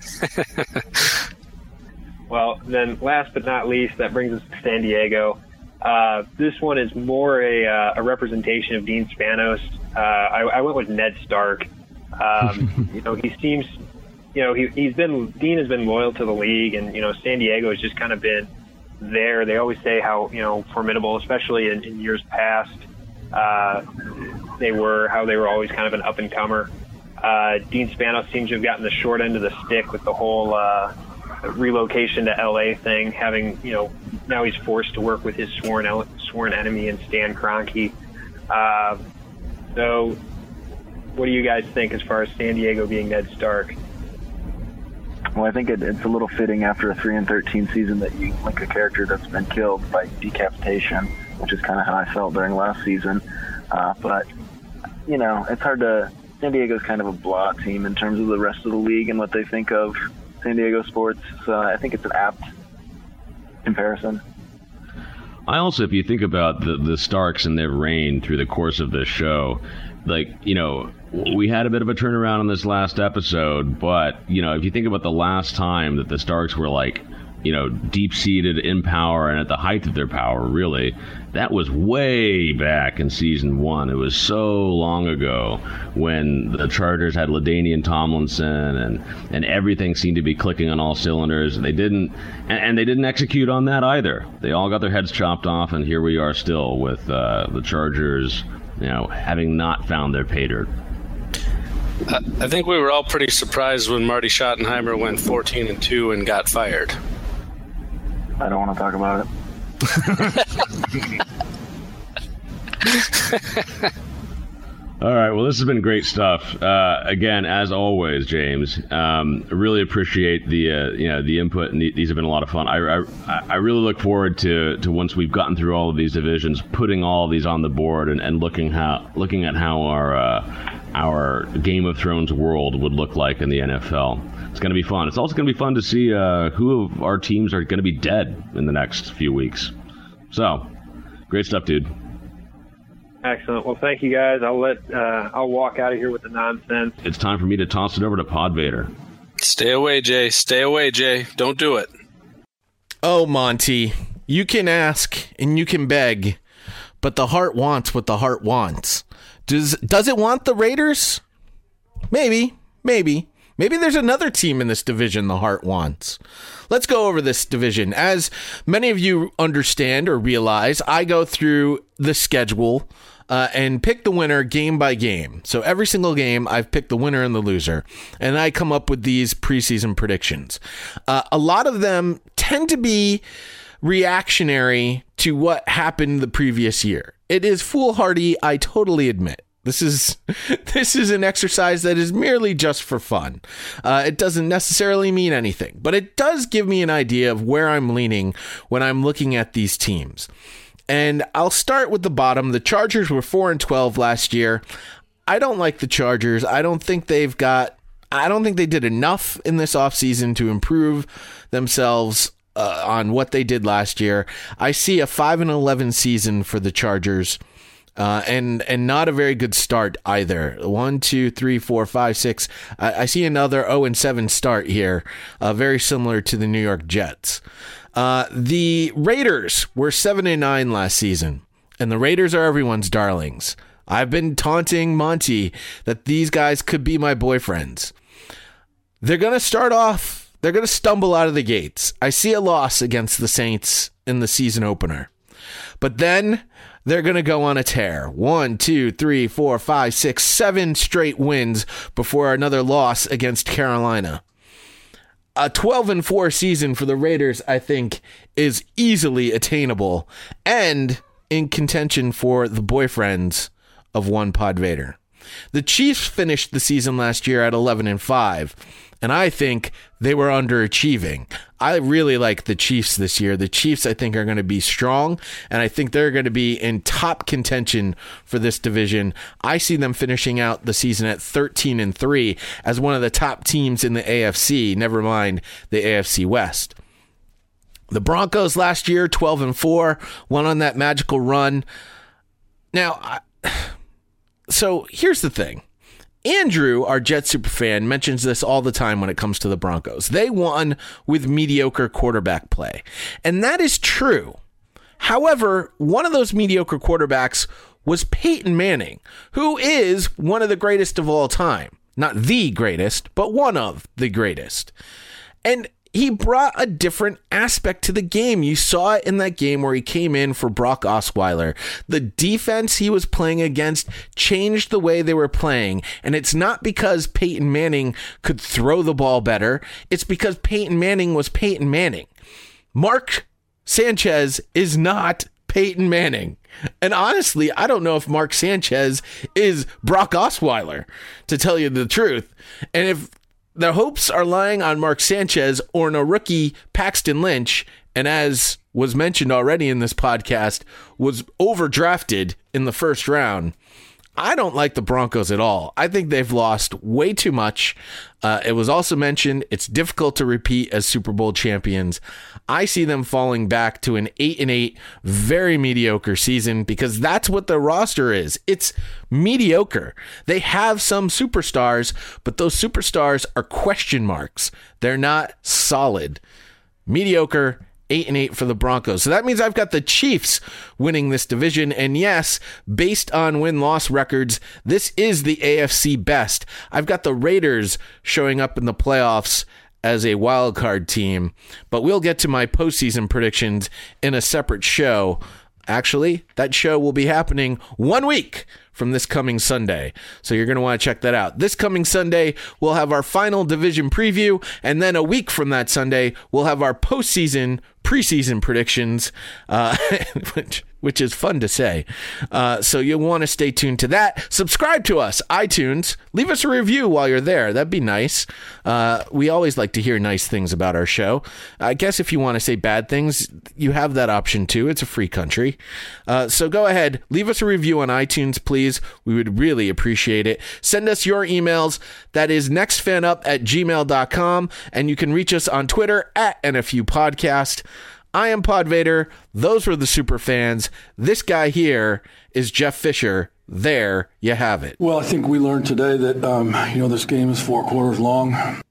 Well, then last but not least, that brings us to San Diego. Uh, this one is more a, uh, a representation of Dean Spanos. Uh, I, I went with Ned Stark. Um, you know, he seems, you know, he, he's been, Dean has been loyal to the league, and, you know, San Diego has just kind of been there. They always say how, you know, formidable, especially in, in years past, uh, they were, how they were always kind of an up-and-comer. Uh, Dean Spanos seems to have gotten the short end of the stick with the whole uh, relocation to L A thing, having, you know, now he's forced to work with his sworn sworn enemy in Stan Kroenke. Uh, so what do you guys think as far as San Diego being Ned Stark? Well, I think it, it's a little fitting after a three and thirteen season that you link a character that's been killed by decapitation, which is kind of how I felt during last season. Uh, but, you know, it's hard to... San Diego's kind of a blah team in terms of the rest of the league and what they think of San Diego sports. So I think it's an apt comparison. I also, if you think about the, the Starks and their reign through the course of this show, like, you know, we had a bit of a turnaround on this last episode, but, you know, if you think about the last time that the Starks were, like, you know, deep-seated in power and at the height of their power, really, that was way back in season one. It was so long ago when the Chargers had LaDainian Tomlinson and, and everything seemed to be clicking on all cylinders. They didn't, and, and they didn't execute on that either. They all got their heads chopped off, and here we are still with uh, the Chargers, you know, having not found their pay dirt. I think we were all pretty surprised when Marty Schottenheimer went fourteen and two and got fired. I don't want to talk about it. All right. Well, this has been great stuff. Uh, again, as always, James, um, really appreciate the uh, you know the input, and these have been a lot of fun. I, I I really look forward to to once we've gotten through all of these divisions, putting all of these on the board and, and looking how looking at how our uh, our Game of Thrones world would look like in the N F L. It's going to be fun. It's also going to be fun to see uh, who of our teams are going to be dead in the next few weeks. So, great stuff, dude. Excellent. Well, thank you guys. I'll let uh, I'll walk out of here with the nonsense. It's time for me to toss it over to Pod Vader. Stay away, Jay. Stay away, Jay. Don't do it. Oh, Monty, you can ask and you can beg, but the heart wants what the heart wants. Does does it want the Raiders? Maybe, maybe. Maybe there's another team in this division the Heart wants. Let's go over this division. As many of you understand or realize, I go through the schedule uh, and pick the winner game by game. So every single game, I've picked the winner and the loser, and I come up with these preseason predictions. Uh, a lot of them tend to be reactionary to what happened the previous year. It is foolhardy, I totally admit. This is this is an exercise that is merely just for fun. Uh, it doesn't necessarily mean anything, but it does give me an idea of where I'm leaning when I'm looking at these teams. And I'll start with the bottom. The Chargers were four and twelve last year. I don't like the Chargers. I don't think they've got. I don't think they did enough in this offseason to improve themselves uh, on what they did last year. I see a five and eleven season for the Chargers. Uh, and and not a very good start either. One, two, three, four, five, six. I, I see another oh and seven start here, uh, very similar to the New York Jets. Uh, the Raiders were seven and nine last season, and the Raiders are everyone's darlings. I've been taunting Monty that these guys could be my boyfriends. They're gonna start off. They're gonna stumble out of the gates. I see a loss against the Saints in the season opener, but then they're going to go on a tear. One, two, three, four, five, six, seven straight wins before another loss against Carolina. A twelve and four season for the Raiders, I think, is easily attainable and in contention for the boyfriends of one Pod Vader. The Chiefs finished the season last year at eleven and five. And I think they were underachieving. I really like the Chiefs this year. The Chiefs, I think, are going to be strong, and I think they're going to be in top contention for this division. I see them finishing out the season at thirteen and three as one of the top teams in the A F C, never mind the A F C West. The Broncos last year, twelve and four, went on that magical run. Now, I, so here's the thing. Andrew, our Jet superfan, mentions this all the time when it comes to the Broncos. They won with mediocre quarterback play. And that is true. However, one of those mediocre quarterbacks was Peyton Manning, who is one of the greatest of all time. Not the greatest, but one of the greatest. And he brought a different aspect to the game. You saw it in that game where he came in for Brock Osweiler. The defense he was playing against changed the way they were playing. And it's not because Peyton Manning could throw the ball better. It's because Peyton Manning was Peyton Manning. Mark Sanchez is not Peyton Manning. And honestly, I don't know if Mark Sanchez is Brock Osweiler, to tell you the truth. And if the hopes are lying on Mark Sanchez or on a rookie Paxton Lynch, and as was mentioned already in this podcast, was overdrafted in the first round. I don't like the Broncos at all. I think they've lost way too much. Uh, it was also mentioned it's difficult to repeat as Super Bowl champions. I see them falling back to an eight and eight, very mediocre season because that's what their roster is. It's mediocre. They have some superstars, but those superstars are question marks. They're not solid. Mediocre. Eight and eight for the Broncos. So that means I've got the Chiefs winning this division. And yes, based on win-loss records, this is the A F C best. I've got the Raiders showing up in the playoffs as a wild card team. But we'll get to my postseason predictions in a separate show. Actually, that show will be happening one week from this coming Sunday. So you're going to want to check that out. This coming Sunday, we'll have our final division preview. And then a week from that Sunday, we'll have our postseason, preseason predictions, uh, which, which is fun to say. Uh, so you'll want to stay tuned to that. Subscribe to us, iTunes. Leave us a review while you're there. That'd be nice. Uh, we always like to hear nice things about our show. I guess if you want to say bad things, you have that option too. It's a free country. Uh, so go ahead, leave us a review on iTunes, please. We would really appreciate it. Send us your emails. That is nextfanup at gmail dot com. And you can reach us on Twitter at N F U Podcast. I am Pod Vader. Those were the super fans. This guy here is Jeff Fisher. There you have it. Well, I think we learned today that, um, you know, this game is four quarters long.